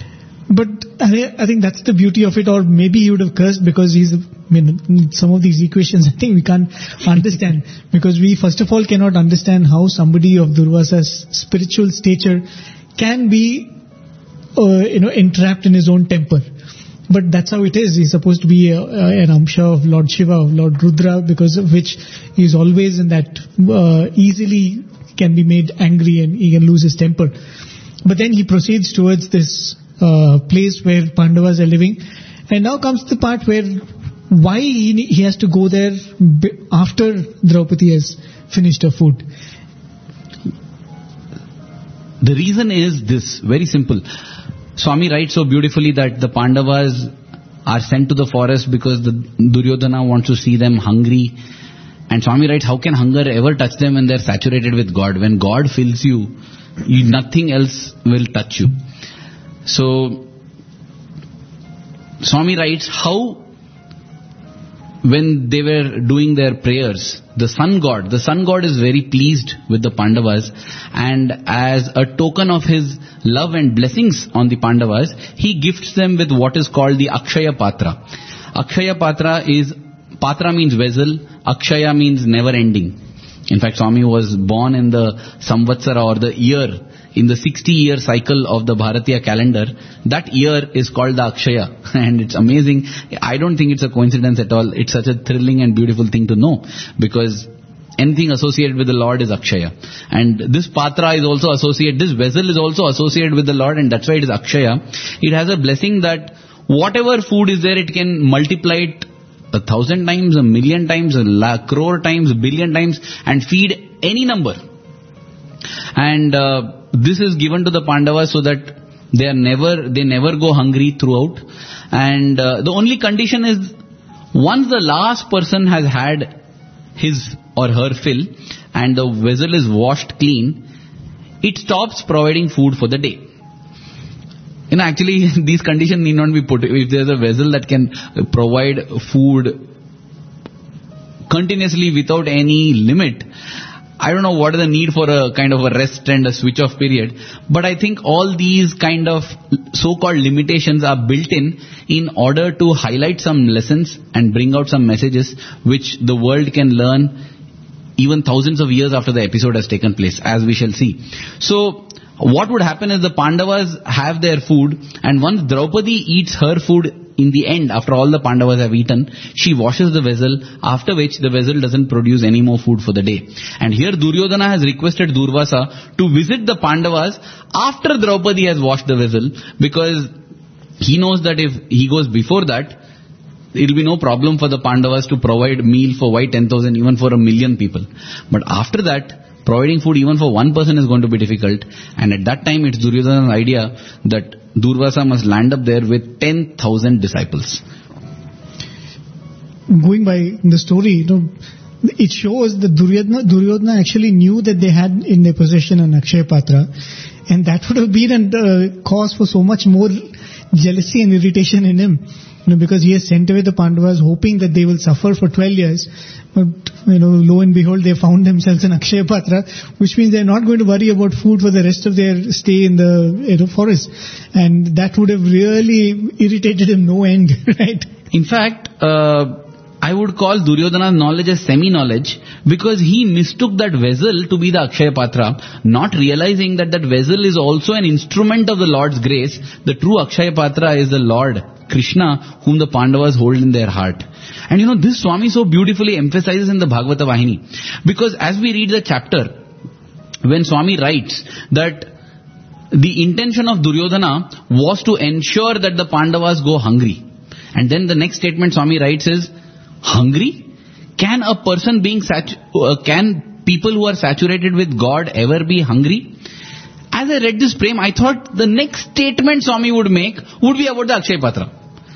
But I, I think that's the beauty of it, or maybe he would have cursed because he's, I mean, some of these equations I think we can't understand, because we first of all cannot understand how somebody of Durvasa's spiritual stature can be, uh, you know, entrapped in his own temper. But that's how it is. He's supposed to be a, a, an Amsha of Lord Shiva, of Lord Rudra, because of which he's always in that, uh, easily can be made angry and he can lose his temper. But then he proceeds towards this Uh, place where Pandavas are living, and now comes the part where why he, he has to go there b- after Draupadi has finished her food. The reason is this, very simple. Swami writes so beautifully that the Pandavas are sent to the forest because the Duryodhana wants to see them hungry, and Swami writes, how can hunger ever touch them when they're saturated with God? When God fills you, you nothing else will touch you. So, Swami writes how when they were doing their prayers, the sun god, the sun god is very pleased with the Pandavas, and as a token of his love and blessings on the Pandavas, he gifts them with what is called the Akshaya Patra. Akshaya Patra is, Patra means vessel, Akshaya means never ending. In fact, Swami was born in the Samvatsara, or the year, in the sixty-year cycle of the Bharatiya calendar. That year is called the Akshaya. And it's amazing. I don't think it's a coincidence at all. It's such a thrilling and beautiful thing to know, because anything associated with the Lord is Akshaya. And this Patra is also associated, this vessel is also associated with the Lord, and that's why it is Akshaya. It has a blessing that whatever food is there, it can multiply it a thousand times, a million times, a lakh crore times, a billion times, and feed any number. And uh, this is given to the Pandavas so that they are never, they never go hungry throughout. And uh, the only condition is, once the last person has had his or her fill and the vessel is washed clean, it stops providing food for the day. You know, actually, these conditions need not be put. If there's a vessel that can provide food continuously without any limit, I don't know what is the need for a kind of a rest and a switch off period. But I think all these kind of so-called limitations are built in in order to highlight some lessons and bring out some messages which the world can learn even thousands of years after the episode has taken place, as we shall see. So, what would happen is the Pandavas have their food, and once Draupadi eats her food in the end, after all the Pandavas have eaten, she washes the vessel, after which the vessel doesn't produce any more food for the day. And here Duryodhana has requested Durvasa to visit the Pandavas after Draupadi has washed the vessel, because he knows that if he goes before that, it will be no problem for the Pandavas to provide meal for why ten thousand, even for a million people. But after that, providing food even for one person is going to be difficult. And at that time, it's Duryodhana's idea that Durvasa must land up there with ten thousand disciples. Going by the story, you know, it shows that Duryodhana, Duryodhana actually knew that they had in their possession an Akshaya Patra. And that would have been a uh, cause for so much more jealousy and irritation in him. You know, because he has sent away the Pandavas hoping that they will suffer for twelve years. But, you know, lo and behold, they found themselves an Akshaya Patra, which means they're not going to worry about food for the rest of their stay in the, you know, forest. And that would have really irritated him no end, right? In fact, uh, I would call Duryodhana's knowledge as semi-knowledge, because he mistook that vessel to be the Akshaya Patra, not realizing that that vessel is also an instrument of the Lord's grace. The true Akshaya Patra is the Lord Krishna, whom the Pandavas hold in their heart. And you know, this Swami so beautifully emphasizes in the Bhagavata Vahini. Because as we read the chapter, when Swami writes that the intention of Duryodhana was to ensure that the Pandavas go hungry. And then the next statement Swami writes is, hungry? Can a person being, satu- uh, can people who are saturated with God ever be hungry? As I read this prem, I thought the next statement Swami would make would be about the Akshaya Patra.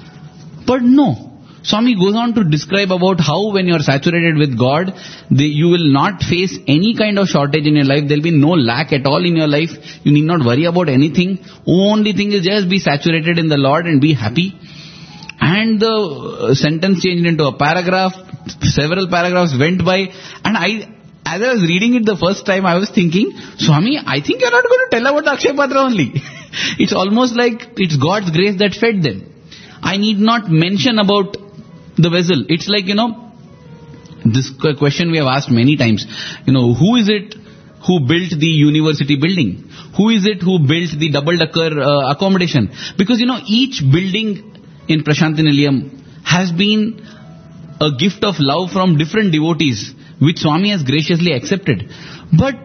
But no. Swami goes on to describe about how when you are saturated with God, they, you will not face any kind of shortage in your life. There will be no lack at all in your life. You need not worry about anything. Only thing is just be saturated in the Lord and be happy. And the sentence changed into a paragraph. Several paragraphs went by. And I, as I was reading it the first time, I was thinking, Swami, I think you're not going to tell about the Akshaya Patra only. It's almost like it's God's grace that fed them. I need not mention about the vessel. It's like, you know, this question we have asked many times. You know, who is it who built the university building? Who is it who built the double-decker uh, accommodation? Because, you know, each building in Prasanthi Nilayam has been a gift of love from different devotees, which Swami has graciously accepted. But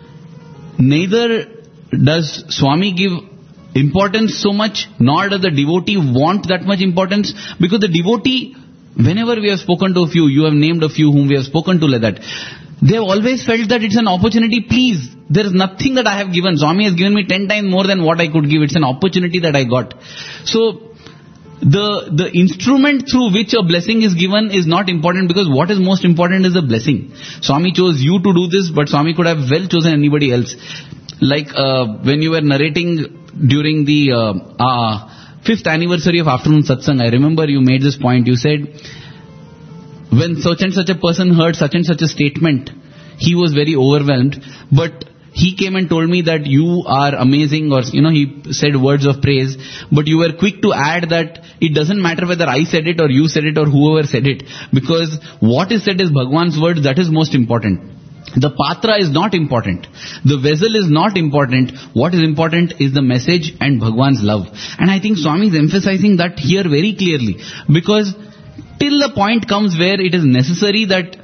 neither does Swami give importance so much, nor does the devotee want that much importance, because the devotee, whenever we have spoken to a few, you have named a few whom we have spoken to like that, they have always felt that it's an opportunity. Please, there is nothing that I have given. Swami has given me ten times more than what I could give. It's an opportunity that I got. So, the the instrument through which a blessing is given is not important, because what is most important is the blessing. Swami chose you to do this, but Swami could have well chosen anybody else. Like uh, when you were narrating during the uh, uh, fifth anniversary of Afternoon Satsang, I remember you made this point. You said, when such and such a person heard such and such a statement, he was very overwhelmed, but he came and told me that you are amazing, or, you know, he said words of praise, but you were quick to add that it doesn't matter whether I said it or you said it or whoever said it, because what is said is Bhagwan's word, that is most important. The patra is not important. The vessel is not important. What is important is the message and Bhagwan's love. And I think Swami is emphasizing that here very clearly, because till the point comes where it is necessary that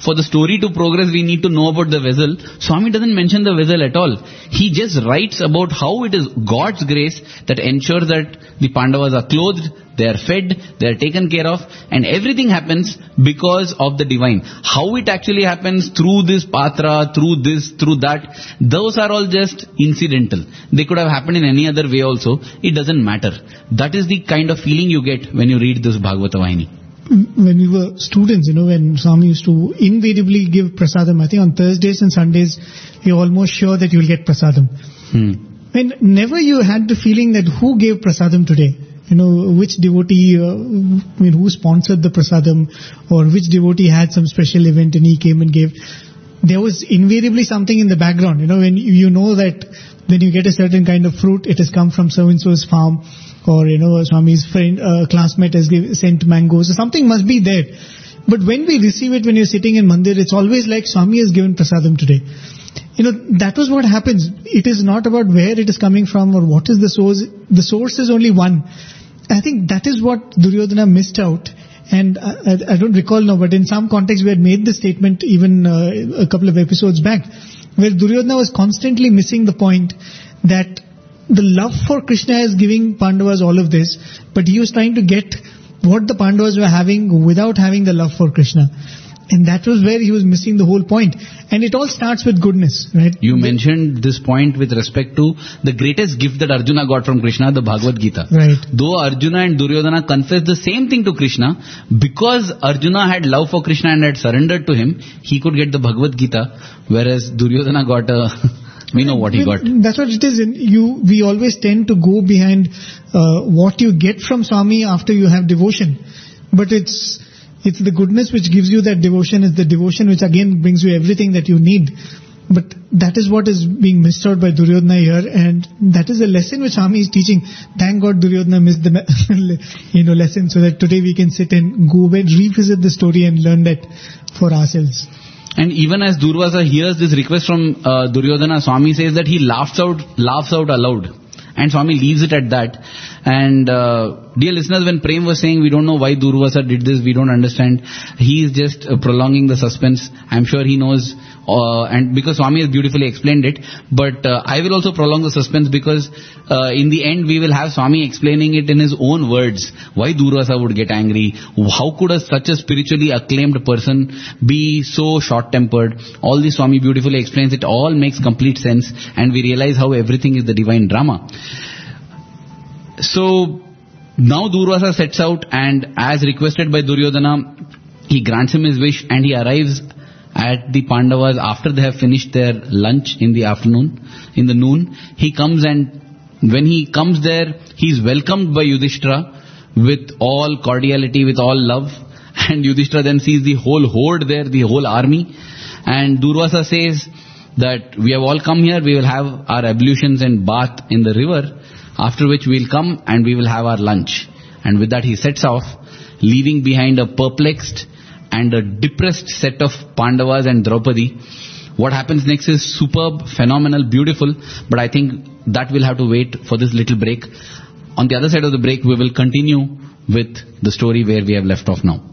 for the story to progress, we need to know about the vessel. Swami doesn't mention the vessel at all. He just writes about how it is God's grace that ensures that the Pandavas are clothed, they are fed, they are taken care of, and everything happens because of the divine. How it actually happens through this patra, through this, through that, those are all just incidental. They could have happened in any other way also. It doesn't matter. That is the kind of feeling you get when you read this Bhagavata Vahini. When we were students, you know, when Swami used to invariably give prasadam, I think on Thursdays and Sundays, you're almost sure that you'll get prasadam. Hmm. And never you had the feeling that who gave prasadam today? You know, which devotee, uh, I mean, who sponsored the prasadam, or which devotee had some special event and he came and gave. There was invariably something in the background, you know, when you know that when you get a certain kind of fruit, it has come from so-and-so's farm, or, you know, Swami's friend, uh, classmate has give, sent mangoes, so something must be there. But when we receive it, when you're sitting in mandir, it's always like Swami has given prasadam today. You know, that was what happens. It is not about where it is coming from or what is the source. The source is only one. I think that is what Duryodhana missed out. And I, I, I don't recall now, but in some context we had made the statement even uh, a couple of episodes back, where Duryodhana was constantly missing the point that the love for Krishna is giving Pandavas all of this, but he was trying to get what the Pandavas were having without having the love for Krishna. And that was where he was missing the whole point. And it all starts with goodness, right? You mentioned this point with respect to the greatest gift that Arjuna got from Krishna, the Bhagavad Gita. Right. Though Arjuna and Duryodhana confessed the same thing to Krishna, because Arjuna had love for Krishna and had surrendered to him, he could get the Bhagavad Gita, whereas Duryodhana got a... we know what he got. That's what it is. You, we always tend to go behind uh, what you get from Swami after you have devotion. But it's... It's the goodness which gives you that devotion. It's the devotion which again brings you everything that you need. But that is what is being missed out by Duryodhana here, and that is a lesson which Swami is teaching. Thank God Duryodhana missed the you know lesson, so that today we can sit and go and revisit the story and learn that for ourselves. And even as Durvasa hears this request from uh, Duryodhana, Swami says that he laughs out, laughs out aloud. And Swami leaves it at that. And uh, dear listeners, when Prem was saying we don't know why Durvasa did this, we don't understand, he is just uh, prolonging the suspense. I'm sure he knows, uh, and because Swami has beautifully explained it. But uh, I will also prolong the suspense because uh, in the end we will have Swami explaining it in his own words. Why Durvasa would get angry? How could a, such a spiritually acclaimed person be so short-tempered? All this Swami beautifully explains. It all makes complete sense, and we realize how everything is the divine drama. So now Durvasa sets out, and as requested by Duryodhana, he grants him his wish, and he arrives at the Pandavas after they have finished their lunch in the afternoon, in the noon. He comes, and when he comes there, he is welcomed by Yudhishthira with all cordiality, with all love. And Yudhishthira then sees the whole horde there, the whole army. And Durvasa says that we have all come here, we will have our ablutions and bath in the river, after which we will come and we will have our lunch. And with that he sets off, leaving behind a perplexed and a depressed set of Pandavas and Draupadi. What happens next is superb, phenomenal, beautiful, but I think that will have to wait for this little break. On the other side of the break, we will continue with the story where we have left off now.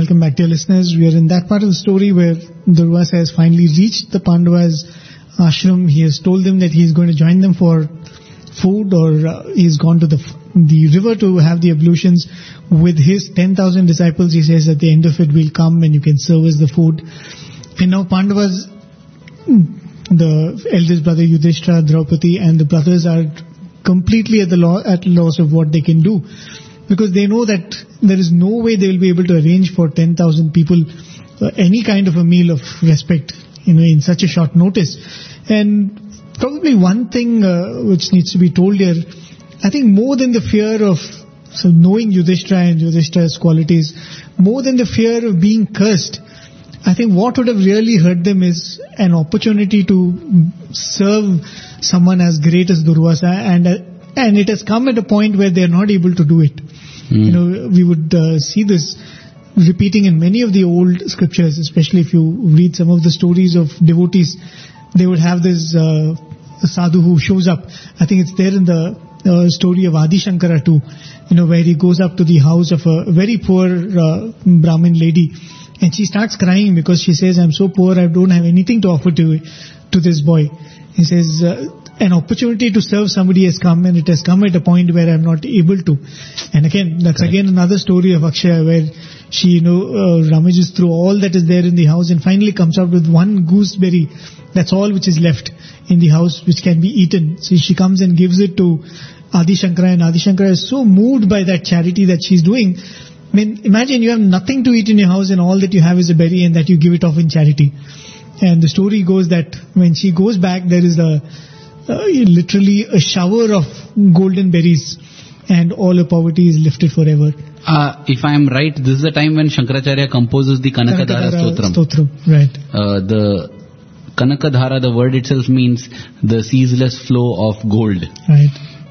Welcome back, dear listeners. We are in that part of the story where Durvasa has finally reached the Pandavas' ashram. He has told them that he is going to join them for food, or uh, he's gone to the the river to have the ablutions with his ten thousand disciples. He says at the end of it, we'll come and you can serve us the food. And now Pandavas, the eldest brother Yudhishthira, Draupadi, and the brothers are completely at the law, at loss of what they can do, because they know that there is no way they will be able to arrange for ten thousand people uh, any kind of a meal of respect, you know, in such a short notice. And probably one thing uh, which needs to be told here, I think more than the fear of so knowing Yudhishthira and Yudhishthira's qualities, more than the fear of being cursed, I think what would have really hurt them is an opportunity to serve someone as great as Durvasa, and uh, and it has come at a point where they are not able to do it. Mm. You know, we would uh, see this repeating in many of the old scriptures, especially if you read some of the stories of devotees. They would have this uh, sadhu who shows up. I think it's there in the uh, story of Adi Shankara too, you know, where he goes up to the house of a very poor uh, Brahmin lady, and she starts crying because she says, I'm so poor, I don't have anything to offer to to this boy. He says, uh, an opportunity to serve somebody has come, and it has come at a point where I'm not able to. And again, that's Correct. Again another story of Akshaya, where she, you know, uh, rummages through all that is there in the house and finally comes out with one gooseberry. That's all which is left in the house which can be eaten. So she comes and gives it to Adi Shankara, and Adi Shankara is so moved by that charity that she's doing. I mean, imagine you have nothing to eat in your house and all that you have is a berry, and that you give it off in charity. And the story goes that when she goes back, there is a uh, literally a shower of golden berries, and all her poverty is lifted forever. Uh, if I am right, this is the time when Shankaracharya composes the Kanakadhara Stotram. Stotram. Right. Uh, the Kanakadhara, the word itself means the ceaseless flow of gold. Right.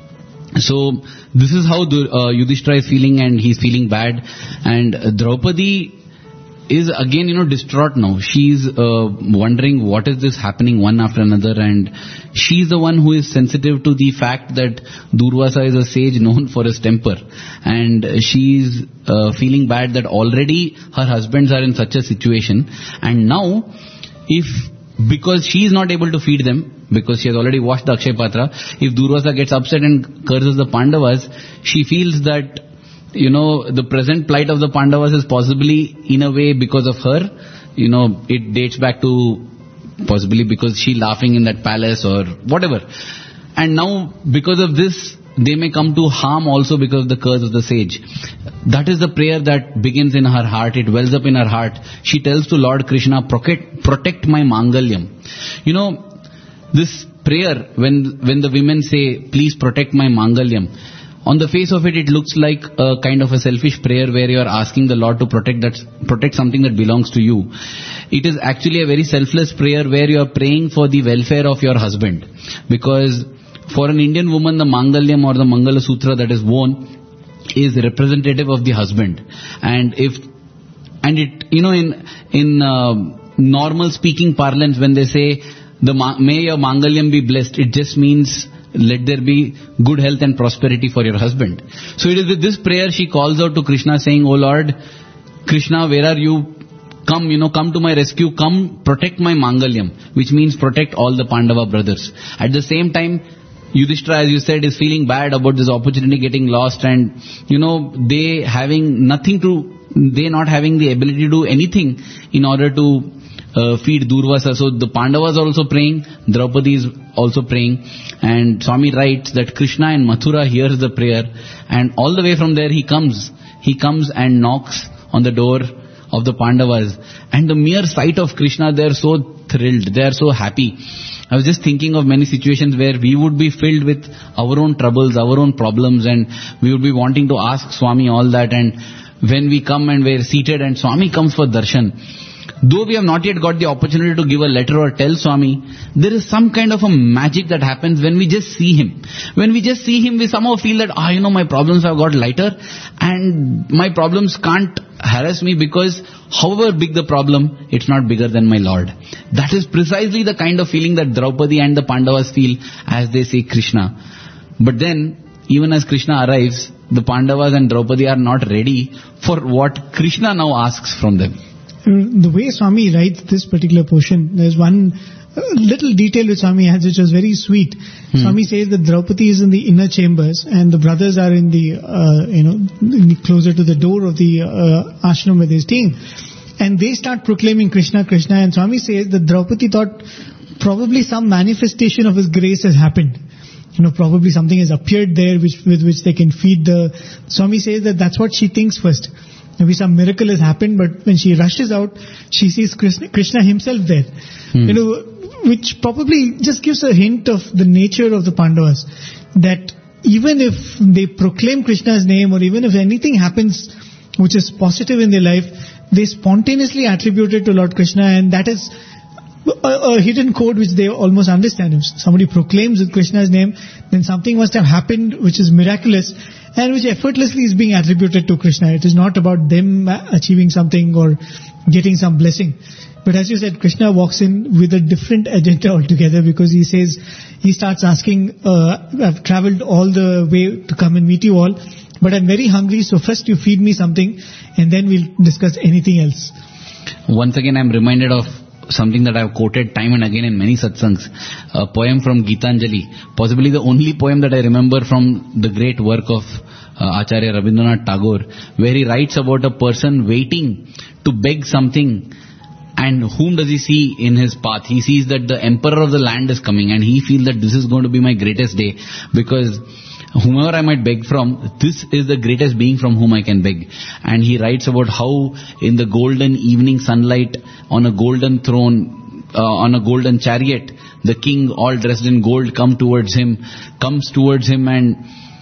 So this is how uh, Yudhishthira is feeling, and he's feeling bad. And uh, Draupadi is again, you know, distraught now. She's uh, wondering what is this happening one after another, and she's the one who is sensitive to the fact that Durvasa is a sage known for his temper, and she's uh, feeling bad that already her husbands are in such a situation, and now if because she is not able to feed them, because she has already washed the Akshay Patra, if Durvasa gets upset and curses the Pandavas, she feels that, you know, the present plight of the Pandavas is possibly in a way because of her. You know, it dates back to possibly because she laughing in that palace or whatever. And now because of this, they may come to harm also because of the curse of the sage. That is the prayer that begins in her heart. It wells up in her heart. She tells to Lord Krishna, protect, protect my Mangalyam. You know, this prayer, when when the women say, please protect my Mangalyam, on the face of it, it looks like a kind of a selfish prayer where you are asking the Lord to protect that, protect something that belongs to you. It is actually a very selfless prayer where you are praying for the welfare of your husband. Because for an Indian woman, the Mangalyam or the Mangala Sutra that is worn is representative of the husband. And if, and it, you know, in, in uh, normal speaking parlance, when they say, the may your Mangalyam be blessed, it just means let there be good health and prosperity for your husband. So it is with this prayer she calls out to Krishna saying, oh Lord, Krishna, where are you? Come, you know, come to my rescue, come protect my Mangalyam, which means protect all the Pandava brothers. At the same time, Yudhishthira, as you said, is feeling bad about this opportunity getting lost, and, you know, they having nothing to, they not having the ability to do anything in order to uh, feed Durvasa. So the Pandavas are also praying, Draupadi is also praying, and Swami writes that Krishna in Mathura hears the prayer, and all the way from there he comes, he comes and knocks on the door of the Pandavas, and the mere sight of Krishna, they are so thrilled, they are so happy. I was just thinking of many situations where we would be filled with our own troubles, our own problems, and we would be wanting to ask Swami all that, and when we come and we're seated and Swami comes for darshan, though we have not yet got the opportunity to give a letter or tell Swami, there is some kind of a magic that happens when we just see him. When we just see him, we somehow feel that, ah, you know, my problems have got lighter, and my problems can't harass me because however big the problem, it's not bigger than my Lord. That is precisely the kind of feeling that Draupadi and the Pandavas feel as they say Krishna. But then, even as Krishna arrives, the Pandavas and Draupadi are not ready for what Krishna now asks from them. The way Swami writes this particular portion, there's one uh, little detail which Swami has which was very sweet. Hmm. Swami says that Draupadi is in the inner chambers and the brothers are in the, uh, you know, in the, closer to the door of the uh, ashram with his team. And they start proclaiming Krishna, Krishna, and Swami says that Draupadi thought probably some manifestation of his grace has happened. You know, probably something has appeared there which, with which they can feed the... Swami says that that's what she thinks first. Maybe some miracle has happened, but when she rushes out, she sees Krishna, Krishna himself there. Hmm. You know, which probably just gives a hint of the nature of the Pandavas. That even if they proclaim Krishna's name or even if anything happens which is positive in their life, they spontaneously attribute it to Lord Krishna, and that is a, a hidden code which they almost understand. If somebody proclaims with Krishna's name, then something must have happened which is miraculous and which effortlessly is being attributed to Krishna. It is not about them achieving something or getting some blessing. But as you said, Krishna walks in with a different agenda altogether, because he says, he starts asking, uh, I've traveled all the way to come and meet you all, but I'm very hungry, so first you feed me something and then we'll discuss anything else. Once again, I'm reminded of something that I've quoted time and again in many satsangs, a poem from Gitanjali, possibly the only poem that I remember from the great work of uh, Acharya Rabindranath Tagore, where he writes about a person waiting to beg something, and whom does he see in his path? He sees that the emperor of the land is coming, and he feels that this is going to be my greatest day, because whomever I might beg from, this is the greatest being from whom I can beg. And he writes about how in the golden evening sunlight, on a golden throne, uh, on a golden chariot, the king, all dressed in gold, come towards him, comes towards him, and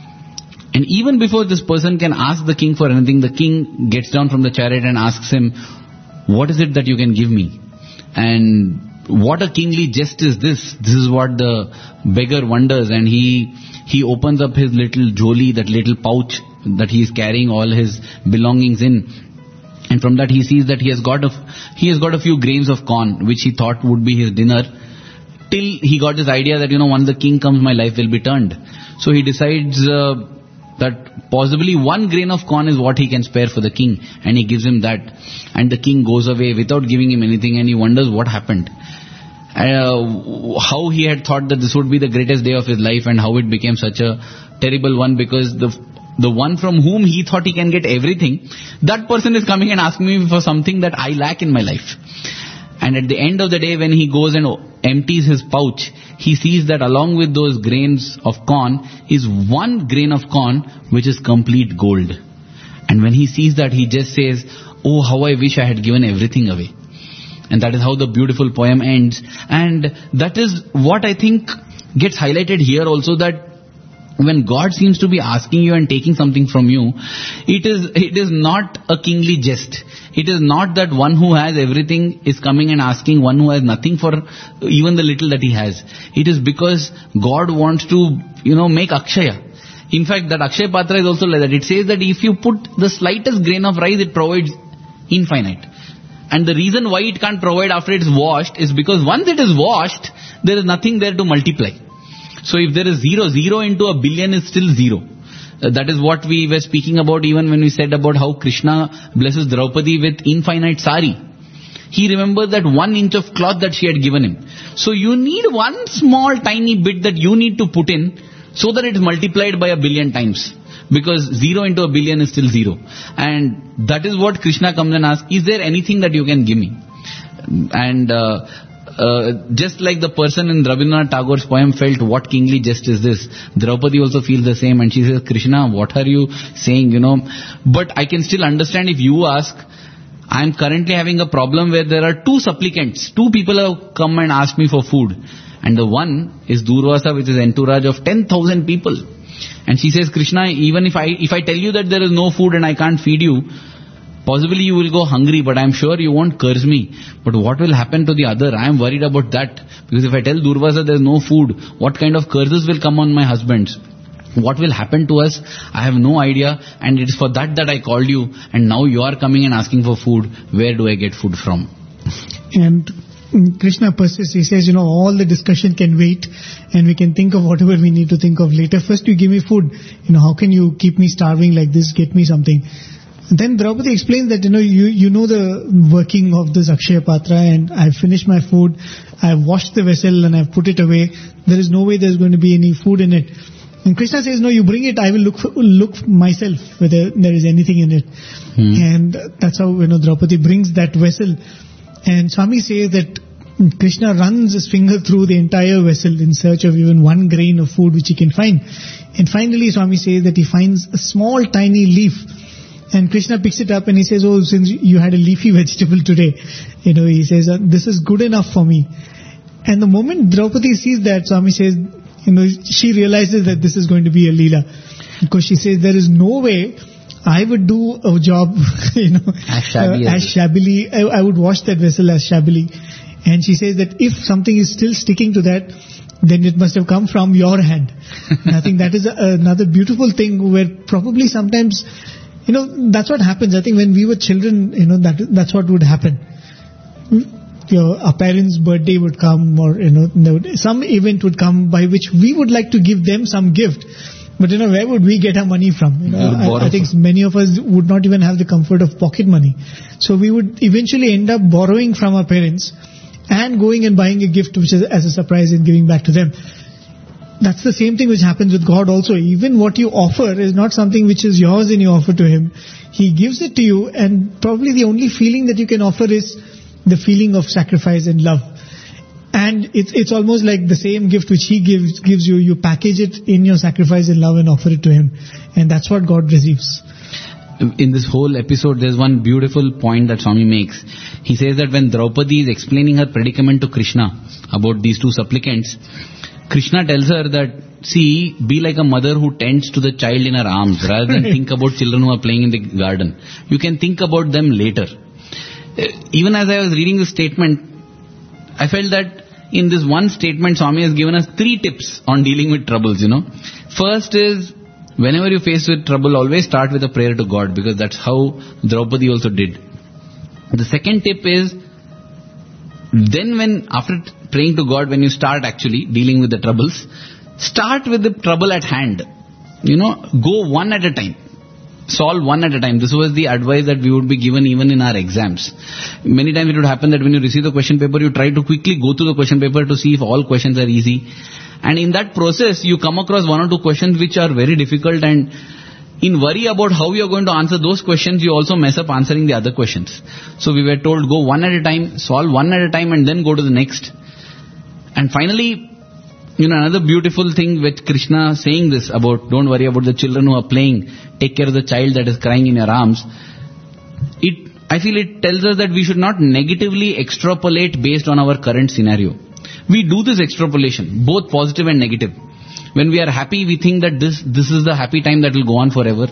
and even before this person can ask the king for anything, the king gets down from the chariot and asks him, what is it that you can give me? And what a kingly jest is this? This is what the beggar wonders, and he he opens up his little joli, that little pouch that he is carrying all his belongings in, and from that he sees that he has got a he has got a few grains of corn which he thought would be his dinner, till he got this idea that, you know, once the king comes, my life will be turned. So he decides uh, that possibly one grain of corn is what he can spare for the king, and he gives him that, and the king goes away without giving him anything, and he wonders what happened. Uh, how he had thought that this would be the greatest day of his life, and how it became such a terrible one, because the the one from whom he thought he can get everything, that person is coming and asking me for something that I lack in my life. And at the end of the day, when he goes and empties his pouch, he sees that along with those grains of corn is one grain of corn which is complete gold. And when he sees that, he just says, oh, how I wish I had given everything away. And that is how the beautiful poem ends. And that is what I think gets highlighted here also, that when God seems to be asking you and taking something from you, it is it is not a kingly jest. It is not that one who has everything is coming and asking one who has nothing for even the little that he has. It is because God wants to, you know, make Akshaya. In fact, that Akshaya Patra is also like that. It says that if you put the slightest grain of rice, it provides infinite. And the reason why it can't provide after it's washed is because once it is washed, there is nothing there to multiply. So if there is zero, zero into a billion is still zero. Uh, that is what we were speaking about even when we said about how Krishna blesses Draupadi with infinite sari. He remembers that one inch of cloth that she had given him. So you need one small tiny bit that you need to put in so that it is multiplied by a billion times. Because zero into a billion is still zero. And that is what Krishna comes and asks, is there anything that you can give me? And uh, uh, just like the person in Rabindranath Tagore's poem felt, what kingly jest is this? Draupadi also feels the same, and she says, Krishna, what are you saying, you know? But I can still understand if you ask. I am currently having a problem where there are two supplicants. Two people have come and asked me for food. And the one is Durvasa, which is entourage of ten thousand people. And she says, Krishna, even if I if I tell you that there is no food and I can't feed you, possibly you will go hungry, but I am sure you won't curse me. But what will happen to the other? I am worried about that. Because if I tell Durvasa there is no food, what kind of curses will come on my husbands? What will happen to us? I have no idea, and it is for that that I called you, and now you are coming and asking for food. Where do I get food from? And Krishna persists. He says, you know, all the discussion can wait and we can think of whatever we need to think of later. First you give me food. You know, how can you keep me starving like this? Get me something. Then Draupadi explains that, you know, you, you know the working of this Akshaya Patra, and I've finished my food, I've washed the vessel and I've put it away. There is no way there's going to be any food in it. And Krishna says, no, you bring it, I will look for, look myself whether there is anything in it. Hmm. And that's how, you know, Draupadi brings that vessel. And Swami says that Krishna runs his finger through the entire vessel in search of even one grain of food which he can find. And finally Swami says that he finds a small tiny leaf. And Krishna picks it up and he says, oh, since you had a leafy vegetable today, you know, he says, this is good enough for me. And the moment Draupadi sees that, Swami says, you know, she realizes that this is going to be a Leela. Because she says, there is no way I would do a job, you know, as shabby uh, as shabbily. I, I would wash that vessel as shabbily. And she says that if something is still sticking to that, then it must have come from your hand. And I think that is a, another beautiful thing where probably sometimes, you know, that's what happens. I think when we were children, you know, that that's what would happen. Your our parents' birthday would come, or, you know, some event would come by which we would like to give them some gift. But, you know, where would we get our money from? You know, I, I think many of us would not even have the comfort of pocket money. So we would eventually end up borrowing from our parents and going and buying a gift which is as a surprise and giving back to them. That's the same thing which happens with God also. Even what you offer is not something which is yours and you offer to Him. He gives it to you, and probably the only feeling that you can offer is the feeling of sacrifice and love. And it's it's almost like the same gift which He gives gives you. You package it in your sacrifice and love and offer it to Him. And that's what God receives. In this whole episode, there's one beautiful point that Swami makes. He says that when Draupadi is explaining her predicament to Krishna about these two supplicants, Krishna tells her that, see, be like a mother who tends to the child in her arms rather than think about children who are playing in the garden. You can think about them later. Even as I was reading this statement, I felt that in this one statement, Swami has given us three tips on dealing with troubles, you know. First is, whenever you face with trouble, always start with a prayer to God, because that's how Draupadi also did. The second tip is, then when, after praying to God, when you start actually dealing with the troubles, start with the trouble at hand. You know, go one at a time. Solve one at a time. This was the advice that we would be given even in our exams. Many times it would happen that when you receive the question paper, you try to quickly go through the question paper to see if all questions are easy. And in that process, you come across one or two questions which are very difficult, and in worry about how you are going to answer those questions, you also mess up answering the other questions. So we were told, go one at a time, solve one at a time, and then go to the next. And finally, you know, another beautiful thing with Krishna saying this about, don't worry about the children who are playing, take care of the child that is crying in your arms. It, I feel it tells us that we should not negatively extrapolate based on our current scenario. We do this extrapolation, both positive and negative. When we are happy, we think that this this is the happy time that will go on forever.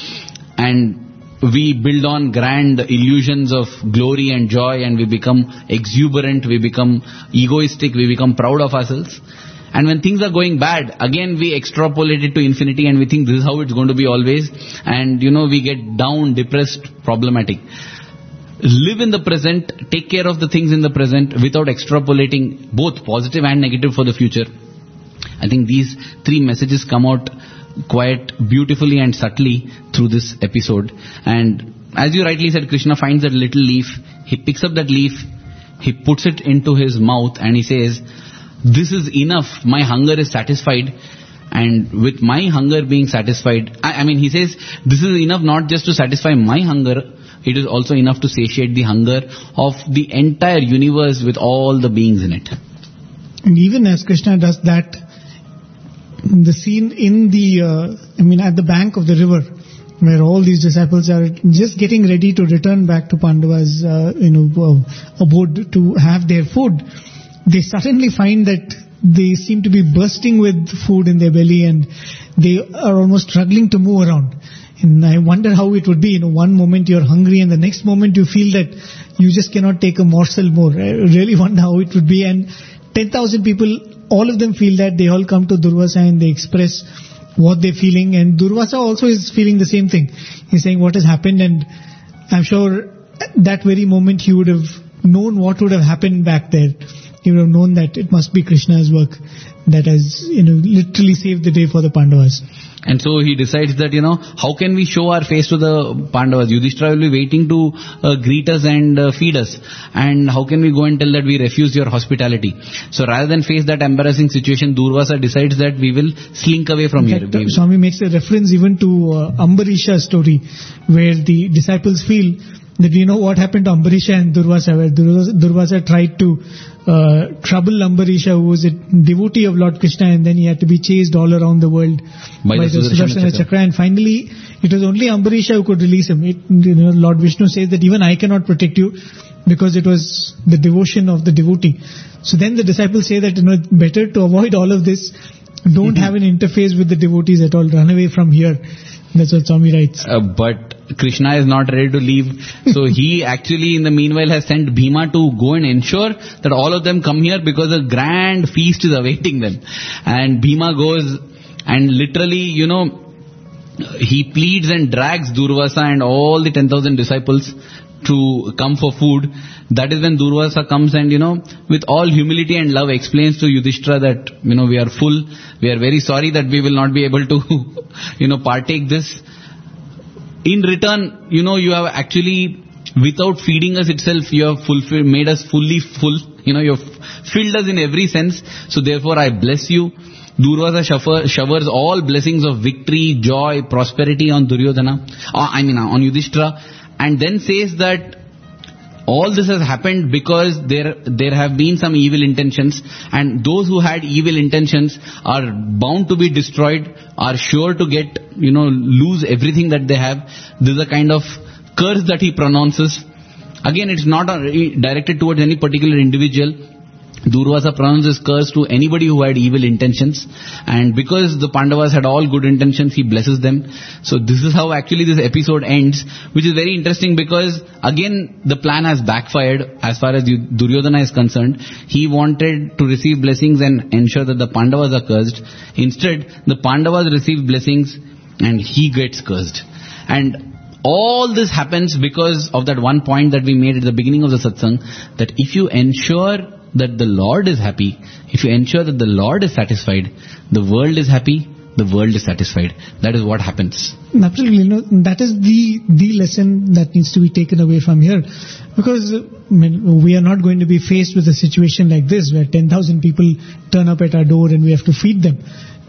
And we build on grand illusions of glory and joy, and we become exuberant, we become egoistic, we become proud of ourselves. And when things are going bad, again we extrapolate it to infinity and we think this is how it's going to be always. And, you know, we get down, depressed, problematic. Live in the present, take care of the things in the present without extrapolating both positive and negative for the future. I think these three messages come out quite beautifully and subtly through this episode. And as you rightly said, Krishna finds that little leaf, he picks up that leaf, he puts it into his mouth and he says, this is enough, my hunger is satisfied. And with my hunger being satisfied, I, I mean he says, this is enough not just to satisfy my hunger, it is also enough to satiate the hunger of the entire universe with all the beings in it. And even as Krishna does that, the scene in the, uh, I mean at the bank of the river, where all these disciples are just getting ready to return back to Pandava's, uh, you know, uh, abode to have their food, they suddenly find that they seem to be bursting with food in their belly and they are almost struggling to move around. And I wonder how it would be, you know, one moment you're hungry and the next moment you feel that you just cannot take a morsel more. I really wonder how it would be. And ten thousand people, all of them feel that. They all come to Durvasa and they express what they're feeling. And Durvasa also is feeling the same thing. He's saying what has happened, and I'm sure at that very moment he would have known what would have happened back there. He would have known that it must be Krishna's work that has, you know, literally saved the day for the Pandavas. And so he decides that, you know, how can we show our face to the Pandavas? Yudhishthira will be waiting to uh, greet us and uh, feed us. And how can we go and tell that we refuse your hospitality? So rather than face that embarrassing situation, Durvasa decides that we will slink away from In here. fact, We will- Swami makes a reference even to uh, Ambarisha's story, where the disciples feel that, you know what happened to Ambarisha and Durvasa, where Durvasa, Durvasa tried to uh, trouble Ambarisha, who was a devotee of Lord Krishna, and then he had to be chased all around the world By by, the the Sudarshana Sudarshana Chakra. Chakra. And finally, it was only Ambarisha who could release him. It, you know, Lord Vishnu says that even I cannot protect you, because it was the devotion of the devotee. So then the disciples say that, you know, better to avoid all of this, don't have an interface with the devotees at all, run away from here. That's what Swami writes. Uh, but Krishna is not ready to leave. So he actually in the meanwhile has sent Bhima to go and ensure that all of them come here, because a grand feast is awaiting them. And Bhima goes and literally, you know, he pleads and drags Durvasa and all the ten thousand disciples to come for food. That is when Durvasa comes and, you know, with all humility and love explains to Yudhishthira that, you know, we are full, we are very sorry that we will not be able to, you know, partake this. In return, you know, you have actually, without feeding us itself, you have fulfilled, made us fully full, you know, you have filled us in every sense. So therefore I bless you. Durvasa showers, showers all blessings of victory, joy, prosperity on Duryodhana, uh, I mean on Yudhishthira, and then says that all this has happened because there there have been some evil intentions, and those who had evil intentions are bound to be destroyed, are sure to get, you know, lose everything that they have. This is a kind of curse that he pronounces. Again, it's not uh, directed towards any particular individual. Durvasa pronounces curse to anybody who had evil intentions, and because the Pandavas had all good intentions, he blesses them. So this is how actually this episode ends, which is very interesting because again the plan has backfired as far as Duryodhana is concerned. He wanted to receive blessings and ensure that the Pandavas are cursed. Instead, the Pandavas receive blessings and he gets cursed. And all this happens because of that one point that we made at the beginning of the satsang, that if you ensure that the Lord is happy, if you ensure that the Lord is satisfied, the world is happy, the world is satisfied. That is what happens. Absolutely, you know, that is the the lesson that needs to be taken away from here, because uh, I mean, we are not going to be faced with a situation like this where ten thousand people turn up at our door and we have to feed them.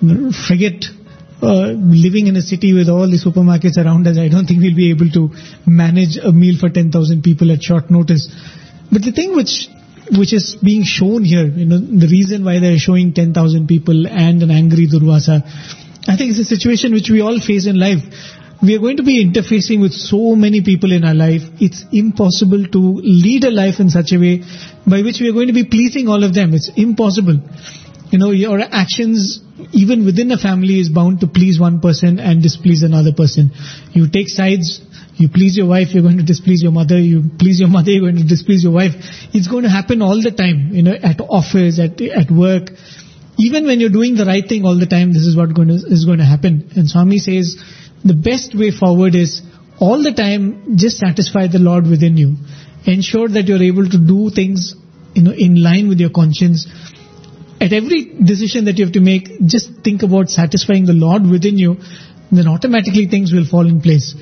Forget uh, living in a city with all the supermarkets around us. I don't think we'll be able to manage a meal for ten thousand people at short notice. But the thing which which is being shown here, you know, the reason why they're showing ten thousand people and an angry Durvasa, I think it's a situation which we all face in life. We are going to be interfacing with so many people in our life. It's impossible to lead a life in such a way by which we are going to be pleasing all of them. It's impossible. You know, your actions, even within a family, is bound to please one person and displease another person. You take sides. You please your wife, you're going to displease your mother. You please your mother, you're going to displease your wife. It's going to happen all the time, you know, at office, at at work. Even when you're doing the right thing all the time, this is what going to, is going to happen. And Swami says the best way forward is all the time just satisfy the Lord within you. Ensure that you're able to do things, you know, in line with your conscience. At every decision that you have to make, just think about satisfying the Lord within you. Then automatically things will fall in place.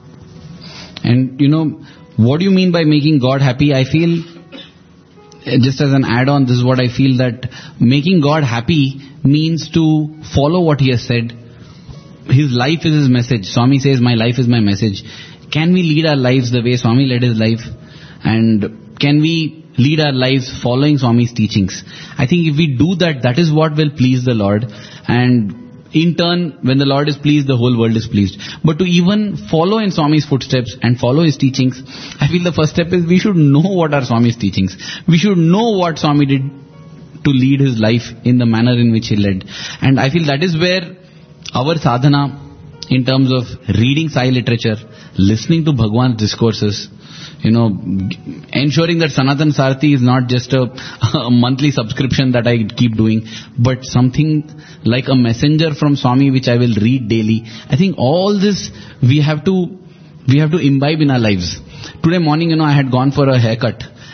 And you know, what do you mean by making God happy? I feel, just as an add-on, this is what I feel, that making God happy means to follow what He has said. His life is His message. Swami says, my life is my message. Can we lead our lives the way Swami led his life? And can we lead our lives following Swami's teachings? I think if we do that, that is what will please the Lord. And in turn, when the Lord is pleased, the whole world is pleased. But to even follow in Swami's footsteps and follow his teachings, I feel the first step is we should know what are Swami's teachings. We should know what Swami did to lead his life in the manner in which he led. And I feel that is where our sadhana, in terms of reading Sai literature, listening to Bhagwan's discourses, you know, ensuring that Sanatan Sarthi is not just a, a monthly subscription that I keep doing, but something like a messenger from Swami which I will read daily. I think all this we have to we have to imbibe in our lives. Today morning, you know, I had gone for a haircut,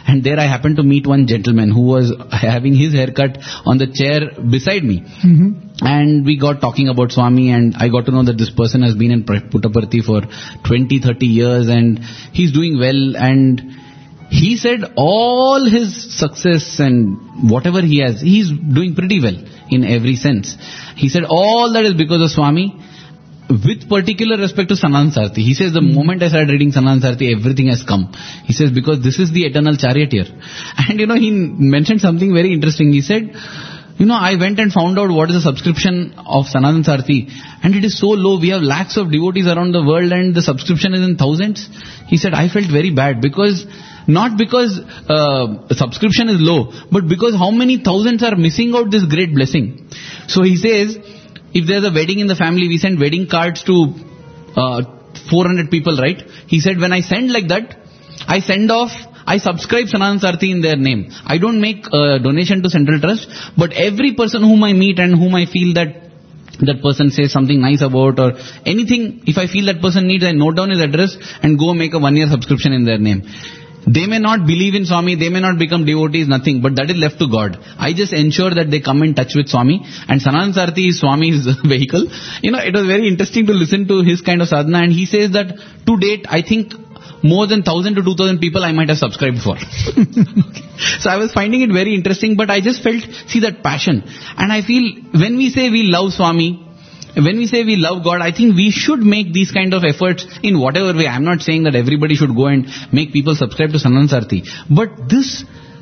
And there I happened to meet one gentleman who was having his haircut on the chair beside me. Mm-hmm. And we got talking about Swami, and I got to know that this person has been in Puttaparthi for twenty, thirty years and he's doing well. And he said all his success and whatever he has, he's doing pretty well in every sense. He said all that is because of Swami, with particular respect to Sanatana Sarthi. He says the moment I started reading Sanatana Sarthi, everything has come. He says because this is the eternal charioteer. And you know, he mentioned something very interesting. He said, you know, I went and found out what is the subscription of Sanatana Sarthi, and it is so low. We have lakhs of devotees around the world and the subscription is in thousands. He said, I felt very bad because, not because uh, subscription is low, but because how many thousands are missing out this great blessing. So he says, if there's a wedding in the family, we send wedding cards to uh, four hundred people, right? He said, when I send like that, I send off, I subscribe Sanatana Sarthi in their name. I don't make a donation to Central Trust, but every person whom I meet and whom I feel that that person says something nice about or anything, if I feel that person needs, I note down his address and go make a one year subscription in their name. They may not believe in Swami, they may not become devotees, nothing, but that is left to God. I just ensure that they come in touch with Swami, and Sanatana Sarthi is Swami's vehicle. You know, it was very interesting to listen to his kind of sadhana, and he says that to date, I think more than one thousand to two thousand people I might have subscribed for. So I was finding it very interesting, but I just felt, see that passion. And I feel, when we say we love Swami, when we say we love God, I think we should make these kind of efforts in whatever way. I'm not saying that everybody should go and make people subscribe to Sanatana Sarthi. But this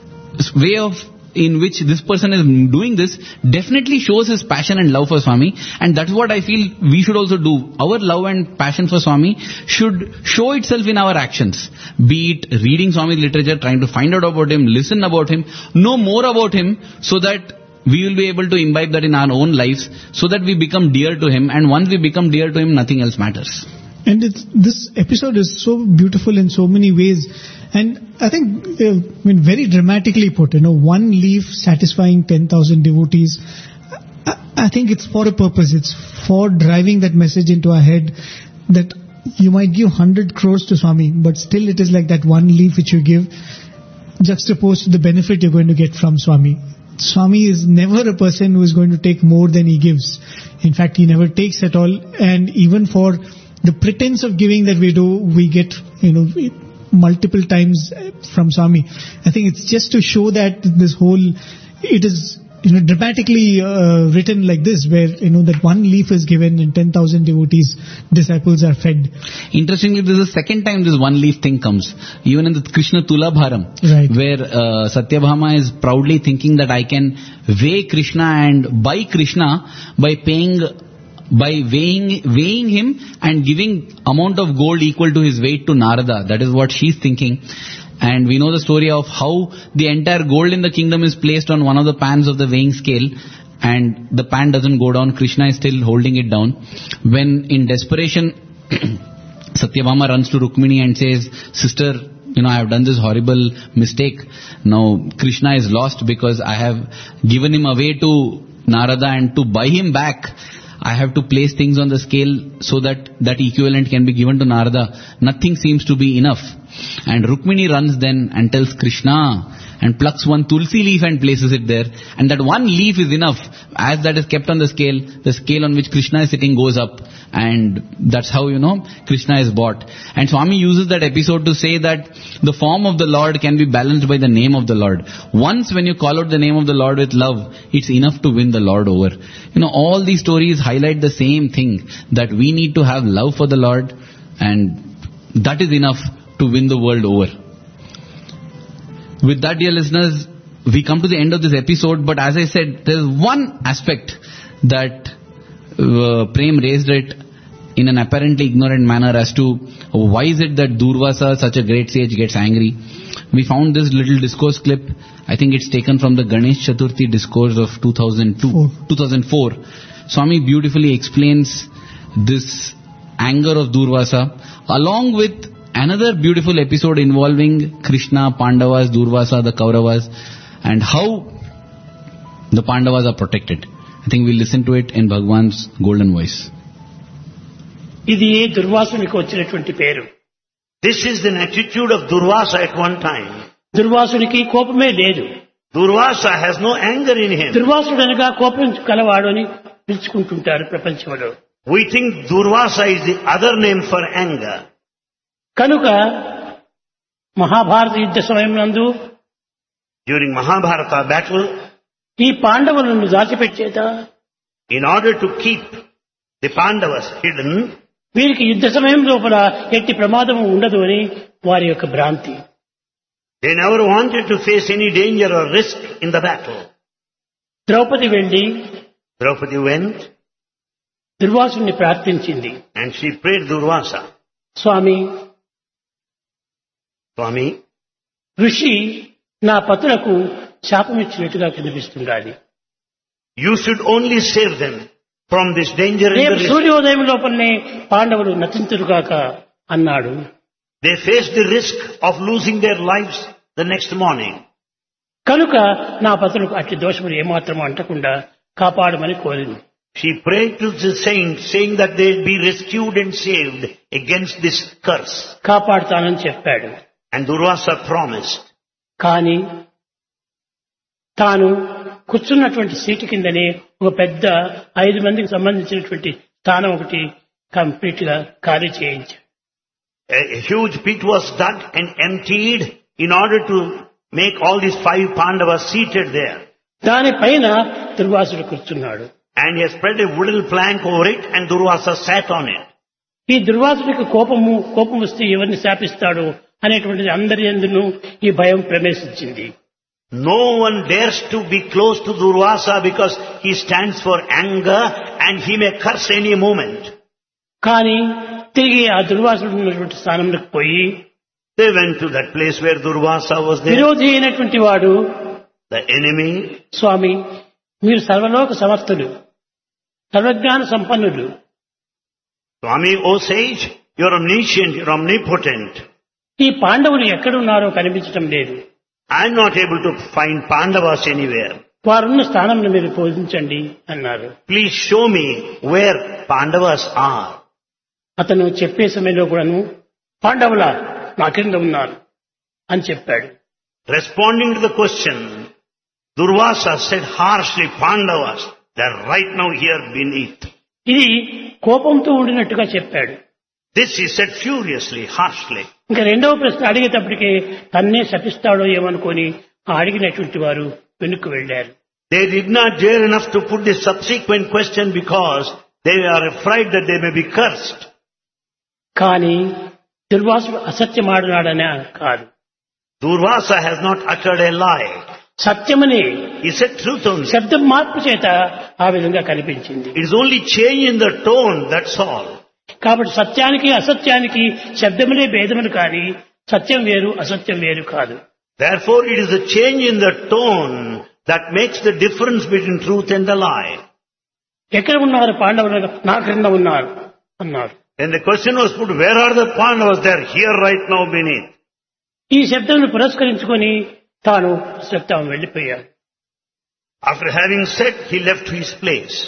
way of in which this person is doing this definitely shows his passion and love for Swami. And that's what I feel we should also do. Our love and passion for Swami should show itself in our actions. Be it reading Swami's literature, trying to find out about him, listen about him, know more about him, so that we will be able to imbibe that in our own lives, so that we become dear to him. And once we become dear to him, nothing else matters. And it's, this episode is so beautiful in so many ways. And I think, uh, I mean, very dramatically put, you know, one leaf satisfying ten thousand devotees. I, I think it's for a purpose. It's for driving that message into our head that you might give one hundred crores to Swami, but still it is like that one leaf which you give, juxtaposed to the benefit you're going to get from Swami. Swami is never a person who is going to take more than he gives. In fact, he never takes at all. And even for the pretense of giving that we do, we get, you know, multiple times from Swami. I think it's just to show that this whole, it is, you know, dramatically uh, written like this, where, you know, that one leaf is given and ten thousand devotees, disciples are fed. Interestingly, this is the second time this one leaf thing comes. Even in the Krishna Tulabharam, Right. where uh, Satyabhama is proudly thinking that I can weigh Krishna and buy Krishna by paying, by weighing, weighing him and giving amount of gold equal to his weight to Narada. That is what she's thinking. And we know the story of how the entire gold in the kingdom is placed on one of the pans of the weighing scale, and the pan doesn't go down. Krishna is still holding it down. When in desperation, Satyabhama runs to Rukmini and says, sister, you know, I have done this horrible mistake. Now Krishna is lost because I have given him away to Narada, and to buy him back, I have to place things on the scale so that that equivalent can be given to Narada. Nothing seems to be enough. And Rukmini runs then and tells Krishna and plucks one tulsi leaf and places it there. And that one leaf is enough. As that is kept on the scale, the scale on which Krishna is sitting goes up. And that's how, you know, Krishna is bought. And Swami uses that episode to say that the form of the Lord can be balanced by the name of the Lord. Once when you call out the name of the Lord with love, it's enough to win the Lord over. You know, all these stories highlight the same thing, that we need to have love for the Lord, and that is enough to win the world over. With that, dear listeners, we come to the end of this episode, but as I said, there is one aspect that uh, Prem raised it in an apparently ignorant manner as to why is it that Durvasa, such a great sage, gets angry. We found this little discourse clip. I think it's taken from the Ganesh Chaturthi discourse of two thousand two, Four. two thousand four. Swami beautifully explains this anger of Durvasa along with another beautiful episode involving Krishna, Pandavas, Durvasa, the Kauravas, and how the Pandavas are protected. I think we'll listen to it in Bhagwan's golden voice. ఇది దుర్వాసునికి వచ్చినటువంటి పేరు. This is an attitude of Durvasa at one time. దుర్వాసుడికి కోపమే లేదు. Durvasa has no anger in him. దుర్వాసుడు అనగా కోపం కలవాడు అని పిలుచుకుంటుంటారు ప్రపంచంలో. We think Durvasa is the other name for anger. కనుక మహాభారత యుద్ధ సమయం నందు During Mahabharata battle, ఈ పాండవులను దాచిపెట్టేట in order to keep the Pandavas hidden, వీరికి యుద్ధ సమయం లోపల ఎట్టి ప్రమాదం ఉండదు అని వారి యొక్క భ్రాంతి. they never wanted to face any danger or risk in the battle. Draupadi వెళ్లి Draupadi went దుర్వాసుని ప్రార్థించింది. and she prayed Durvasa, Swamy, Swami, ఋషి నా పతులకు శాపమిచ్చినట్టుగా కనిపిస్తుండాలి. you should only save them from this danger in the రేపు risk. సూర్యోదయం లోపలనే పాండవులు నచింతురుగాక అన్నాడు. They faced the risk of losing their lives the next morning. కనుక నా పతులకు అట్టి దోషములు ఏమాత్రం అంటకుండా కాపాడమని కోరింది. She prayed to the saint, saying that they will be rescued and saved against this curse. కాపాడుతానని చెప్పాడు. And Durvasa promised. కానీ తాను కూర్చున్నటువంటి సీటు కిందనే ఒక పెద్ద ఐదు మందికి సంబంధించినటువంటి స్థానం ఒకటి కంప్లీట్ గా ఖాళీ చేయించాడు. A, a huge pit was dug and emptied in order to make all these five Pandavas seated there. దానిపైన దుర్వాసుడు కూర్చున్నాడు. And he has spread a wooden plank over it and Durvasa sat on it. ఈ దుర్వాసుడికి కోపము కోపం వస్తే ఎవరిని శాపిస్తాడో అనేటువంటిది అందరి యందును ఈ భయం ప్రవేశించింది. No one dares to be close to Durvasa because he stands for anger and he may curse any moment. కానీ తిరిగి ఆ దుర్వాసుడు ఉన్నటువంటి స్థానంలోకి పోయి They went to that place where Durvasa was there. విరోధి అయినటువంటి వాడు, The enemy, స్వామి మీరు సర్వలోక సమర్థులు, సర్వజ్ఞాన సంపన్నులు, Swami, O sage, you're omniscient, you're omnipotent. ఈ పాండవులు ఎక్కడున్నారో కనిపించటం లేదు. I'm not able to find Pandavas anywhere. వారున్న స్థానంలో మీరు బోధించండి అన్నారు. Please show me where Pandavas are. అతను చెప్పే సమయంలో కూడాను పాండవుల నా కింద ఉన్నారు అని చెప్పాడు. Responding to the question, Durvasa said harshly, Pandavas, they're right now here beneath. ఇది కోపంతో ఉండినట్టుగా చెప్పాడు. This he said furiously, harshly. ఇంకా రెండవ ప్రశ్న అడిగేటప్పటికే తన్నే శపిస్తాడో ఏమనుకొని ఆ అడిగినటువంటి వారు వెనుక్కు వెళ్లారు. They did not dare enough to put the subsequent question because they are afraid that they may be cursed. కానీ దుర్వాసుడు అసత్యమాడినాడనే కాదు, Durvasa has not uttered a lie. సత్యమని He said truth only. శబ్దం మార్పు చేత ఆ విధంగా కనిపించింది. It is only change in the tone, that's all. కాబట్టి సత్యానికి అసత్యానికి శబ్దములే భేదములు కానీ సత్యం వేరు అసత్యం వేరు కాదు. Therefore it is a change in the tone that makes the difference between truth and the lie. ఎక్కడ ఉన్నారు పాండవులు? నా క్రింద ఉన్నారు అన్నారు. Then the question was put, where are the Pandavas? They are here right now beneath. ఈ శబ్దమును పురస్కరించుకొని తాను శబ్దం వెళ్లిపోయాడు. After having said, he left his place.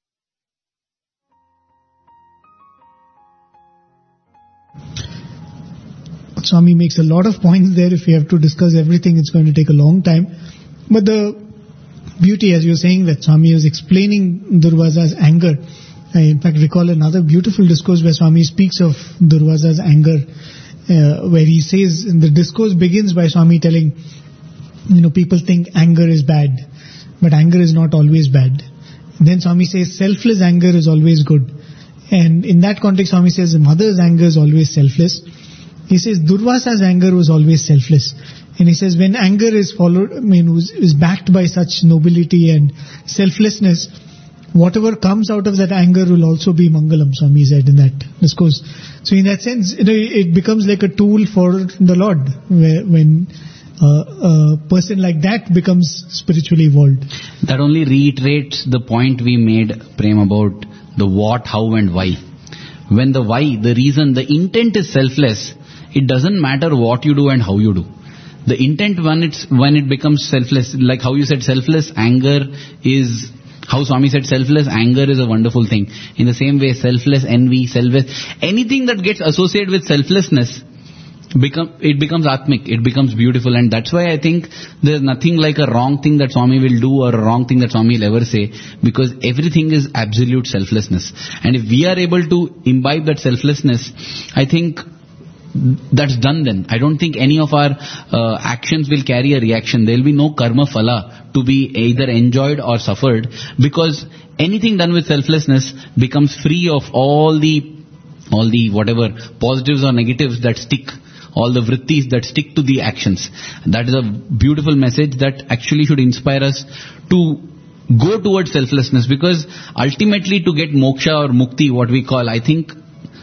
Swami makes a lot of points there. If we have to discuss everything, it's going to take a long time. But the beauty, as you're saying, that Swami was explaining Durvasa's anger. I in fact recall another beautiful discourse where Swami speaks of Durvasa's anger, uh, where he says, and the discourse begins by Swami telling, you know, people think anger is bad, but anger is not always bad. Then Swami says, selfless anger is always good. And in that context, Swami says, mother's anger is always selfless. He says, Durvasa's anger was always selfless. And he says, when anger is followed, I mean, is backed by such nobility and selflessness, whatever comes out of that anger will also be Mangalam, Swami said in that discourse. So in that sense, you know, it becomes like a tool for the Lord, where, when uh, a person like that becomes spiritually evolved. That only reiterates the point we made, Prem, about the what, how and why. When the why, the reason, the intent is selfless, it doesn't matter what you do and how you do. The intent when it's when it becomes selfless, like how you said, selfless anger is, how Swami said, selfless anger is a wonderful thing. In the same way, selfless envy, selfless, anything that gets associated with selflessness become, it becomes atmic, it becomes beautiful, and that's why I think there's nothing like a wrong thing that Swami will do or a wrong thing that Swami will ever say, because everything is absolute selflessness. And if we are able to imbibe that selflessness, I think that's done then. I don't think any of our uh, actions will carry a reaction. There will be no karma phala to be either enjoyed or suffered, because anything done with selflessness becomes free of all the all the whatever positives or negatives that stick, all the vrittis that stick to the actions. That is a beautiful message that actually should inspire us to go towards selflessness, because ultimately to get moksha or mukti, what we call, I think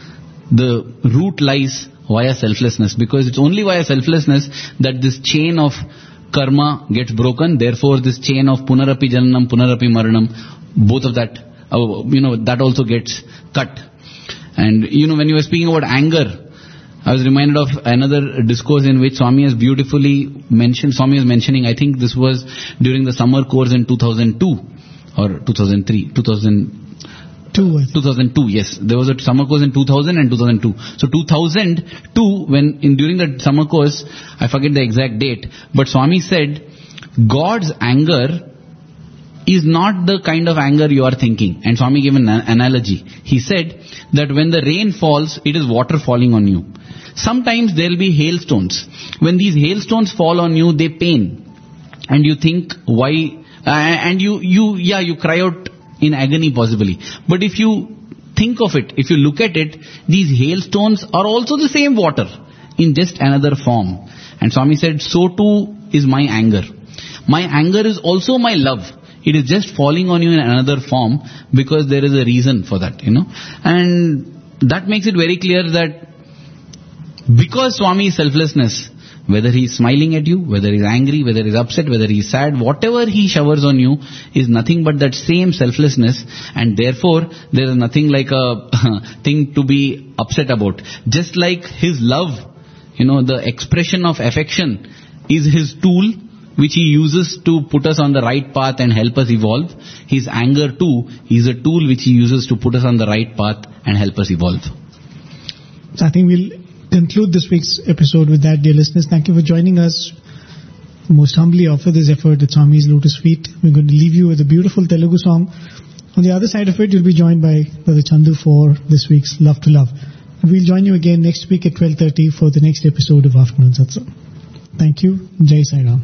the root lies via selflessness, because it's only via selflessness that this chain of karma gets broken. Therefore this chain of punarapi jananam, punarapi maranam, both of that, uh, you know, that also gets cut. And you know, when you were speaking about anger, I was reminded of another discourse in which Swami has beautifully mentioned, Swami was mentioning, I think this was during the summer course in two thousand two or two thousand three, two thousand two, two thousand two, yes. There was a summer course in two thousand and two thousand two. So two thousand two, when in during that summer course, I forget the exact date, but Swami said, God's anger is not the kind of anger you are thinking. And Swami gave an analogy. He said that when the rain falls, it is water falling on you. Sometimes there will be hailstones. When these hailstones fall on you, they pain. And you think, why? Uh, and you, you, yeah, you cry out in agony possibly. But if you think of it, if you look at it, these hailstones are also the same water in just another form. And Swami said, so too is my anger. My anger is also my love. It is just falling on you in another form because there is a reason for that, you know. And that makes it very clear that because Swami is selflessness, whether he is smiling at you, whether he is angry, whether he is upset, whether he is sad, whatever he showers on you is nothing but that same selflessness, and therefore there is nothing like a thing to be upset about. Just like his love, you know, the expression of affection is his tool, which he uses to put us on the right path and help us evolve. His anger too is a tool which he uses to put us on the right path and help us evolve. So I think we'll conclude this week's episode with that, dear listeners. Thank you for joining us. Most humbly offer this effort at Swami's Lotus Feet. We're going to leave you with a beautiful Telugu song. On the other side of it, you'll be joined by Brother Chandu for this week's Love to Love. And we'll join you again next week at twelve thirty for the next episode of Afternoon Satsang. Thank you. Jai Sai Ram.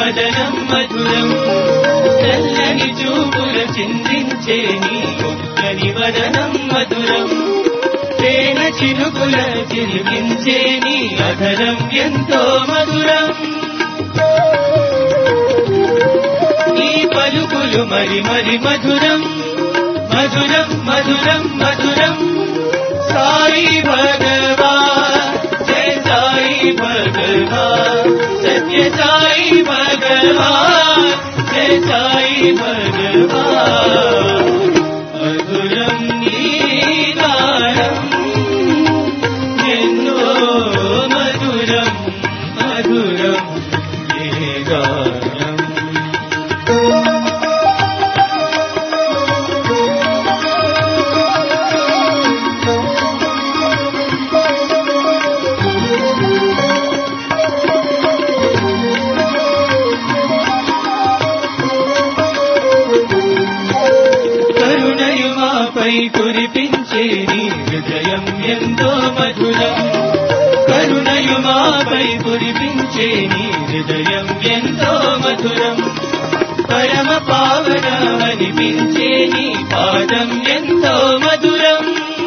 చిందించే నీ ఒక్కని మణివదనం మధురం తేన చినుకుల చిలికించే నీ అధరం ఎంతో మధురం నీ పలుకులు మరి మరి మధురం మధురం మధురం మధురం సాయి భగవాన్ జయ సాయి భగవాన్ సత్య సాయి భగవాన్ జయ సాయి భగవాన్ మధురం నీ గానం ఎన్నో మధురం మధురం నీ గానం కురిపించే నీ హృదయం ఎంతో మధురం కరుణయుమాపై కురిపించే నీ హృదయం ఎంతో మధురం పరమ పావనమనిపించే నీ పాదం ఎంతో మధురం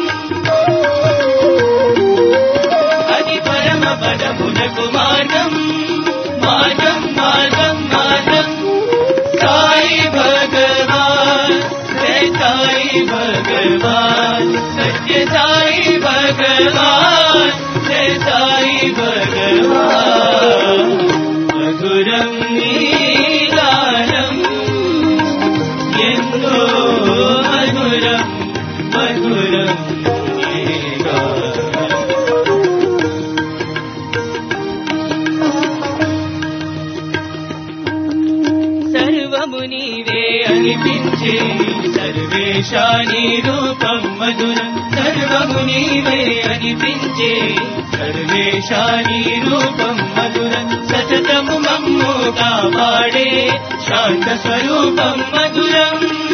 అది పరమ పదమునకు మార్గం మార్గం మార్గం మార్గం సాయి భగవాన్ జయ సాయి భగవాన్ సత్య సాయి భగవాన్ జయ సాయి భగవాన్ మధురం నీ గానం ఎంతో మధురం మధురం నీ గానం సర్వము నీవే అనిపించే సర్వేశా నీ రూపం మధురం సర్వము నీవే అనిపించే సర్వేశా నీ రూపం మధురం సతతము మమ్ము కాపాడే శాంత స్వరూపం మధురం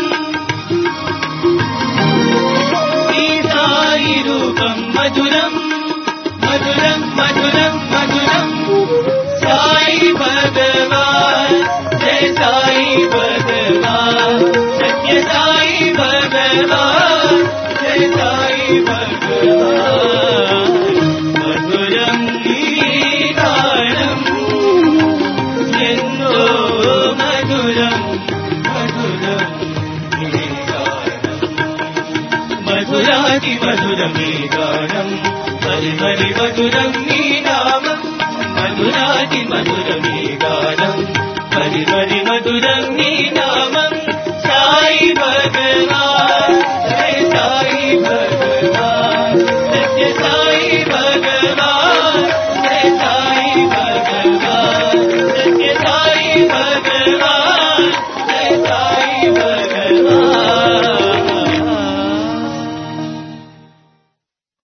నీ సాయి రూపం మధురం మధురం మధురం మధురం సాయి భగవాన్ జయ సాయి భగవాన్ సత్య సాయి భగవాన్ జయ సాయి భగవాన్ మధురం నీ గానం ఎన్నో మధురం మధురం నీ గానం మధురాతి మధురం నీ గానం మరి మరి మధురం నీ నామం మధురాతి మధురం నీ గానం మరి మరి మధురం నీ నామం